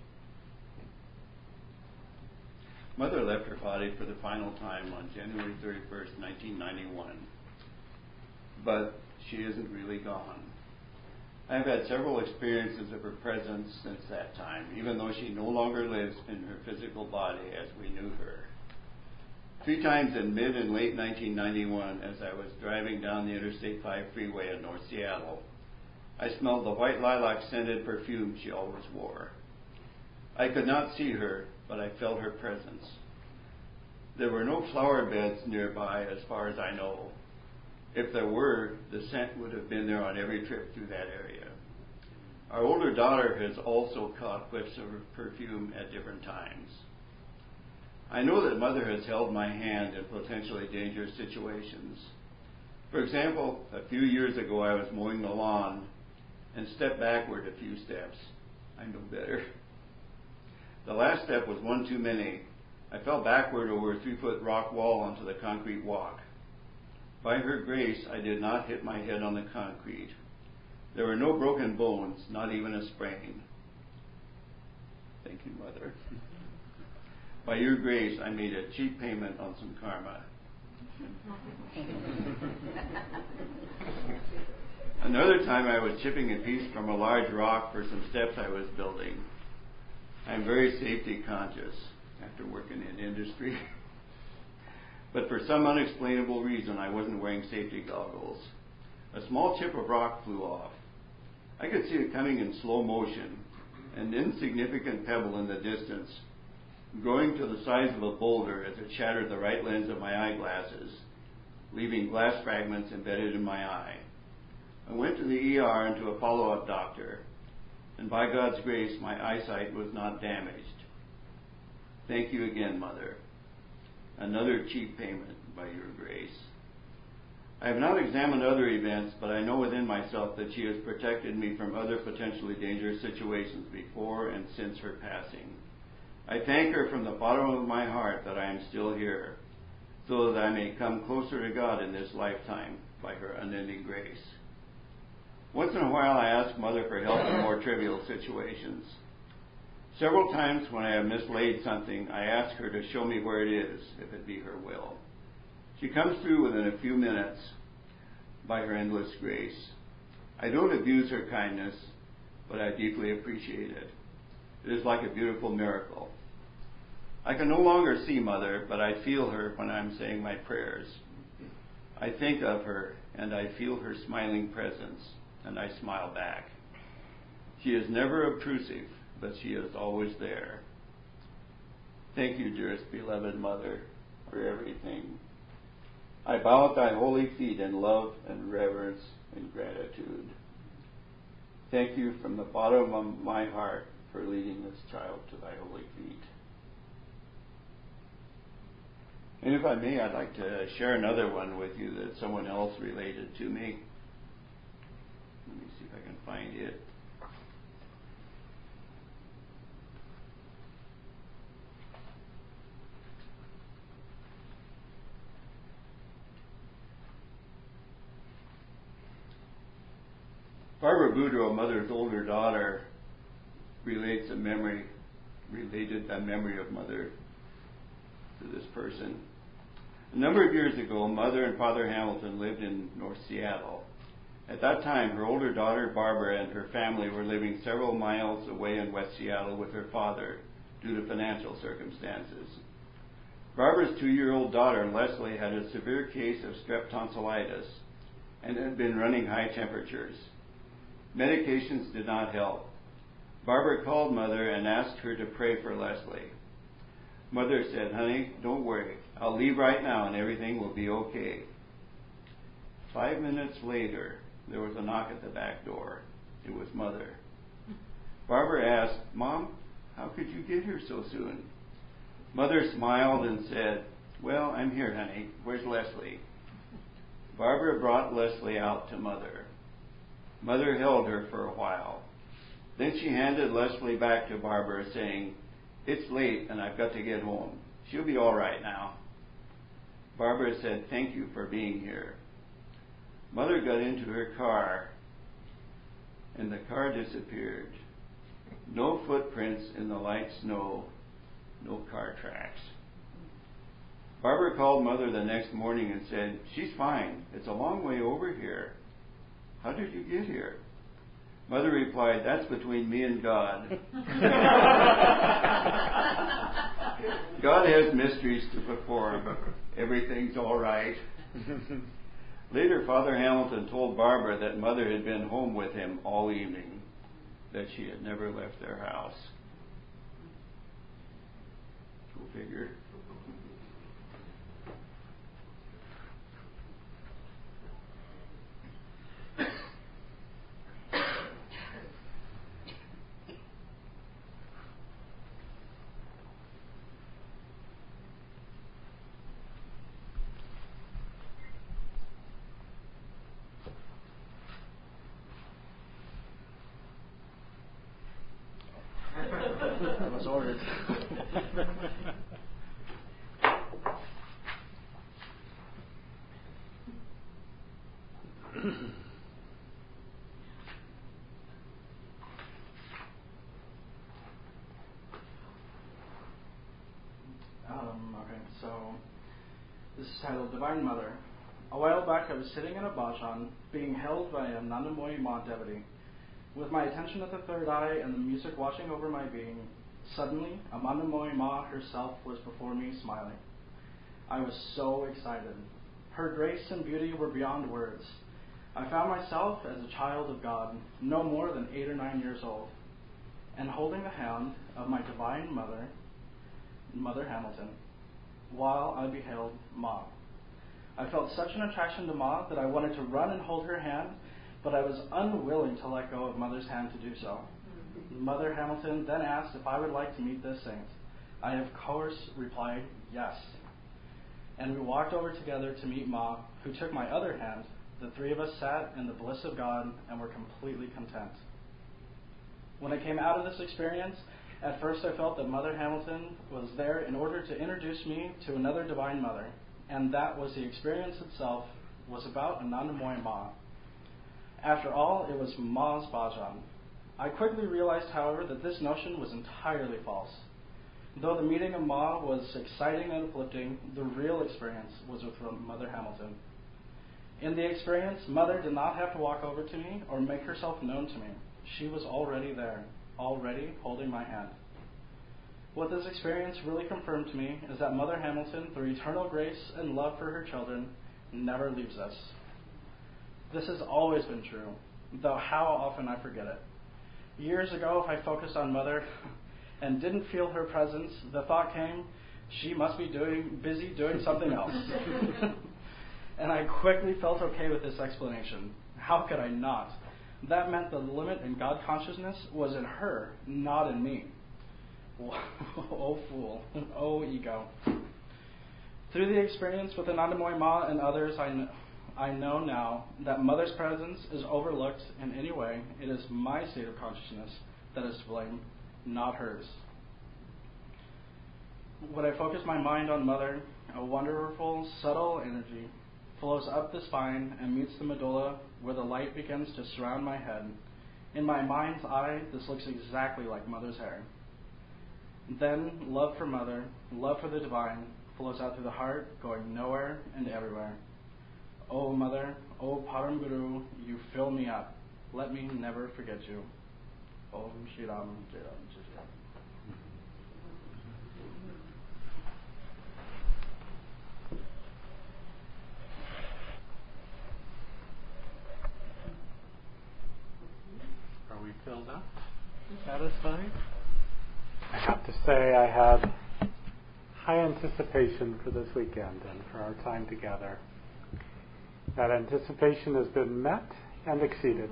much. Mother left her body for the final time on January 31st, 1991. But she isn't really gone. I have had several experiences of her presence since that time, even though she no longer lives in her physical body as we knew her. 3 times in mid and late 1991, as I was driving down the Interstate 5 freeway in North Seattle, I smelled the white lilac-scented perfume she always wore. I could not see her, but I felt her presence. There were no flower beds nearby as far as I know. If there were, the scent would have been there on every trip through that area. Our older daughter has also caught whiffs of her perfume at different times. I know that Mother has held my hand in potentially dangerous situations. For example, a few years ago I was mowing the lawn and stepped backward a few steps. I know better. The last step was one too many. I fell backward over a 3-foot rock wall onto the concrete walk. By her grace, I did not hit my head on the concrete. There were no broken bones, not even a sprain. Thank you, Mother. By your grace, I made a cheap payment on some karma. Another time I was chipping a piece from a large rock for some steps I was building. I'm very safety conscious after working in industry. But for some unexplainable reason, I wasn't wearing safety goggles. A small chip of rock flew off. I could see it coming in slow motion, an insignificant pebble in the distance, growing to the size of a boulder as it shattered the right lens of my eyeglasses, leaving glass fragments embedded in my eye. I went to the ER and to a follow-up doctor, and by God's grace, my eyesight was not damaged. Thank you again, Mother. Another cheap payment by your grace. I have not examined other events, but I know within myself that she has protected me from other potentially dangerous situations before and since her passing. I thank her from the bottom of my heart that I am still here, so that I may come closer to God in this lifetime by her unending grace. Once in a while I ask Mother for help in more trivial situations. Several times when I have mislaid something, I ask her to show me where it is, if it be her will. She comes through within a few minutes by her endless grace. I don't abuse her kindness, but I deeply appreciate it. It is like a beautiful miracle. I can no longer see Mother, but I feel her when I'm saying my prayers. I think of her, and I feel her smiling presence, and I smile back. She is never obtrusive, but she is always there. Thank you, dearest beloved Mother, for everything. I bow at thy holy feet in love and reverence and gratitude. Thank you from the bottom of my heart for leading this child to thy holy feet. And if I may, I'd like to share another one with you that someone else related to me. Let me see if I can find it. Barbara Boudreau, Mother's older daughter, related a memory of Mother to this person. A number of years ago, Mother and Father Hamilton lived in North Seattle. At that time, her older daughter, Barbara, and her family were living several miles away in West Seattle with her father due to financial circumstances. Barbara's 2-year-old daughter, Leslie, had a severe case of strep tonsillitis and had been running high temperatures. Medications did not help. Barbara called Mother and asked her to pray for Leslie. Mother said, "Honey, don't worry. I'll leave right now and everything will be okay." 5 minutes later, there was a knock at the back door. It was Mother. Barbara asked, "Mom, how could you get here so soon?" Mother smiled and said, "Well, I'm here, honey. Where's Leslie?" Barbara brought Leslie out to Mother. Mother held her for a while. Then she handed Leslie back to Barbara, saying, "It's late and I've got to get home. She'll be all right now." Barbara said, "Thank you for being here." Mother got into her car, and the car disappeared. No footprints in the light snow, no car tracks. Barbara called Mother the next morning and said, "She's fine. It's a long way over here. How did you get here?" Mother replied, "That's between me and God." God has mysteries to perform. Everything's all right. Later, Father Hamilton told Barbara that Mother had been home with him all evening, that she had never left their house. Go figure. That was ordered. titled Divine Mother. A while back I was sitting in a bhajan, being held by a Nandamoy Ma devotee. With my attention at the third eye and the music washing over my being, suddenly Amandamoy Ma herself was before me smiling. I was so excited. Her grace and beauty were beyond words. I found myself as a child of God, no more than 8 or 9 years old, and holding the hand of my Divine Mother, Mother Hamilton, while I beheld Ma. I felt such an attraction to Ma that I wanted to run and hold her hand, but I was unwilling to let go of Mother's hand to do so. Mother Hamilton then asked if I would like to meet this saint. I, of course, replied yes. And we walked over together to meet Ma, who took my other hand. The three of us sat in the bliss of God and were completely content. When I came out of this experience, at first I felt that Mother Hamilton was there in order to introduce me to another Divine Mother, and that was the experience itself was about Anandamoy Ma. After all, it was Ma's bhajan. I quickly realized, however, that this notion was entirely false. Though the meeting of Ma was exciting and uplifting, the real experience was with Mother Hamilton. In the experience, Mother did not have to walk over to me or make herself known to me. She was already there, already holding my hand. What this experience really confirmed to me is that Mother Hamilton, through eternal grace and love for her children, never leaves us. This has always been true, though how often I forget it. Years ago, if I focused on Mother and didn't feel her presence, the thought came, she must be busy doing something else. And I quickly felt okay with this explanation. How could I not? That meant the limit in God consciousness was in her, not in me. Oh fool, oh ego. Through the experience with Anandamoy Ma and others, I know now that Mother's presence is overlooked in any way. It is my state of consciousness that is to blame, not hers. When I focus my mind on Mother, a wonderful, subtle energy flows up the spine and meets the medulla, where the light begins to surround my head. In my mind's eye, this looks exactly like Mother's hair. Then, love for Mother, love for the divine, flows out through the heart, going nowhere and everywhere. Oh Mother, oh Param Guru, you fill me up. Let me never forget you. Om Shri Ram Jai Ram Jai Ram. Are we filled up? Satisfied? I have to say I had high anticipation for this weekend and for our time together. That anticipation has been met and exceeded.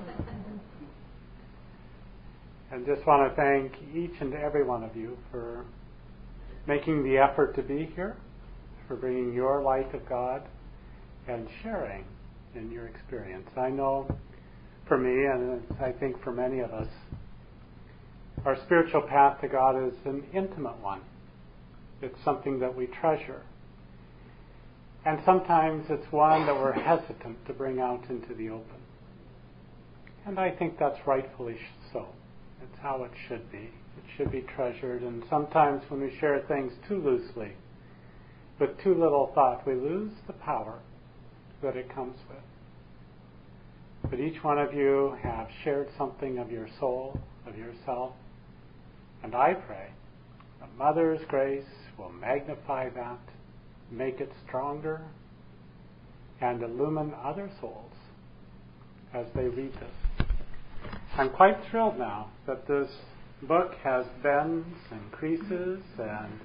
And just want to thank each and every one of you for making the effort to be here, for bringing your light of God and sharing in your experience. I know for me, and I think for many of us, our spiritual path to God is an intimate one. It's something that we treasure. And sometimes it's one that we're hesitant to bring out into the open. And I think that's rightfully so. It's how it should be. It should be treasured. And sometimes when we share things too loosely, with too little thought, we lose the power that it comes with. But each one of you have shared something of your soul, of yourself. And I pray that Mother's grace will magnify that, make it stronger, and illumine other souls as they read this. I'm quite thrilled now that this book has bends and creases, and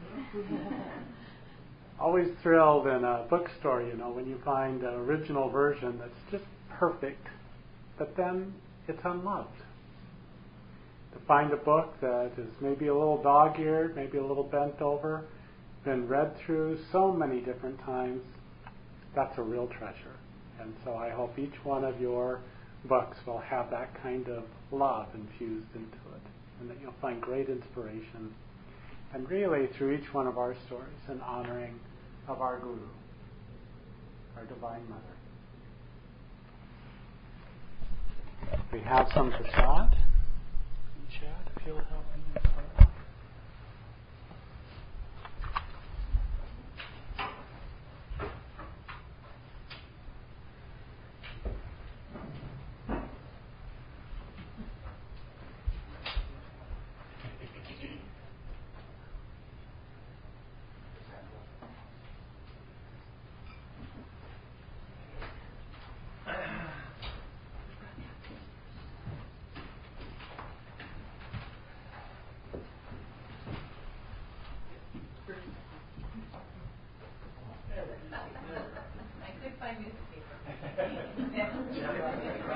always thrilled in a bookstore, when you find an original version that's just perfect, but then it's unloved. To find a book that is maybe a little dog-eared, maybe a little bent over, been read through so many different times, that's a real treasure. And so I hope each one of your books will have that kind of love infused into it, and that you'll find great inspiration, and really through each one of our stories, an honoring of our Guru, our Divine Mother. We have some prasad. Chad, if you'll help me.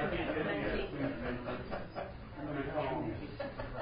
Thank you.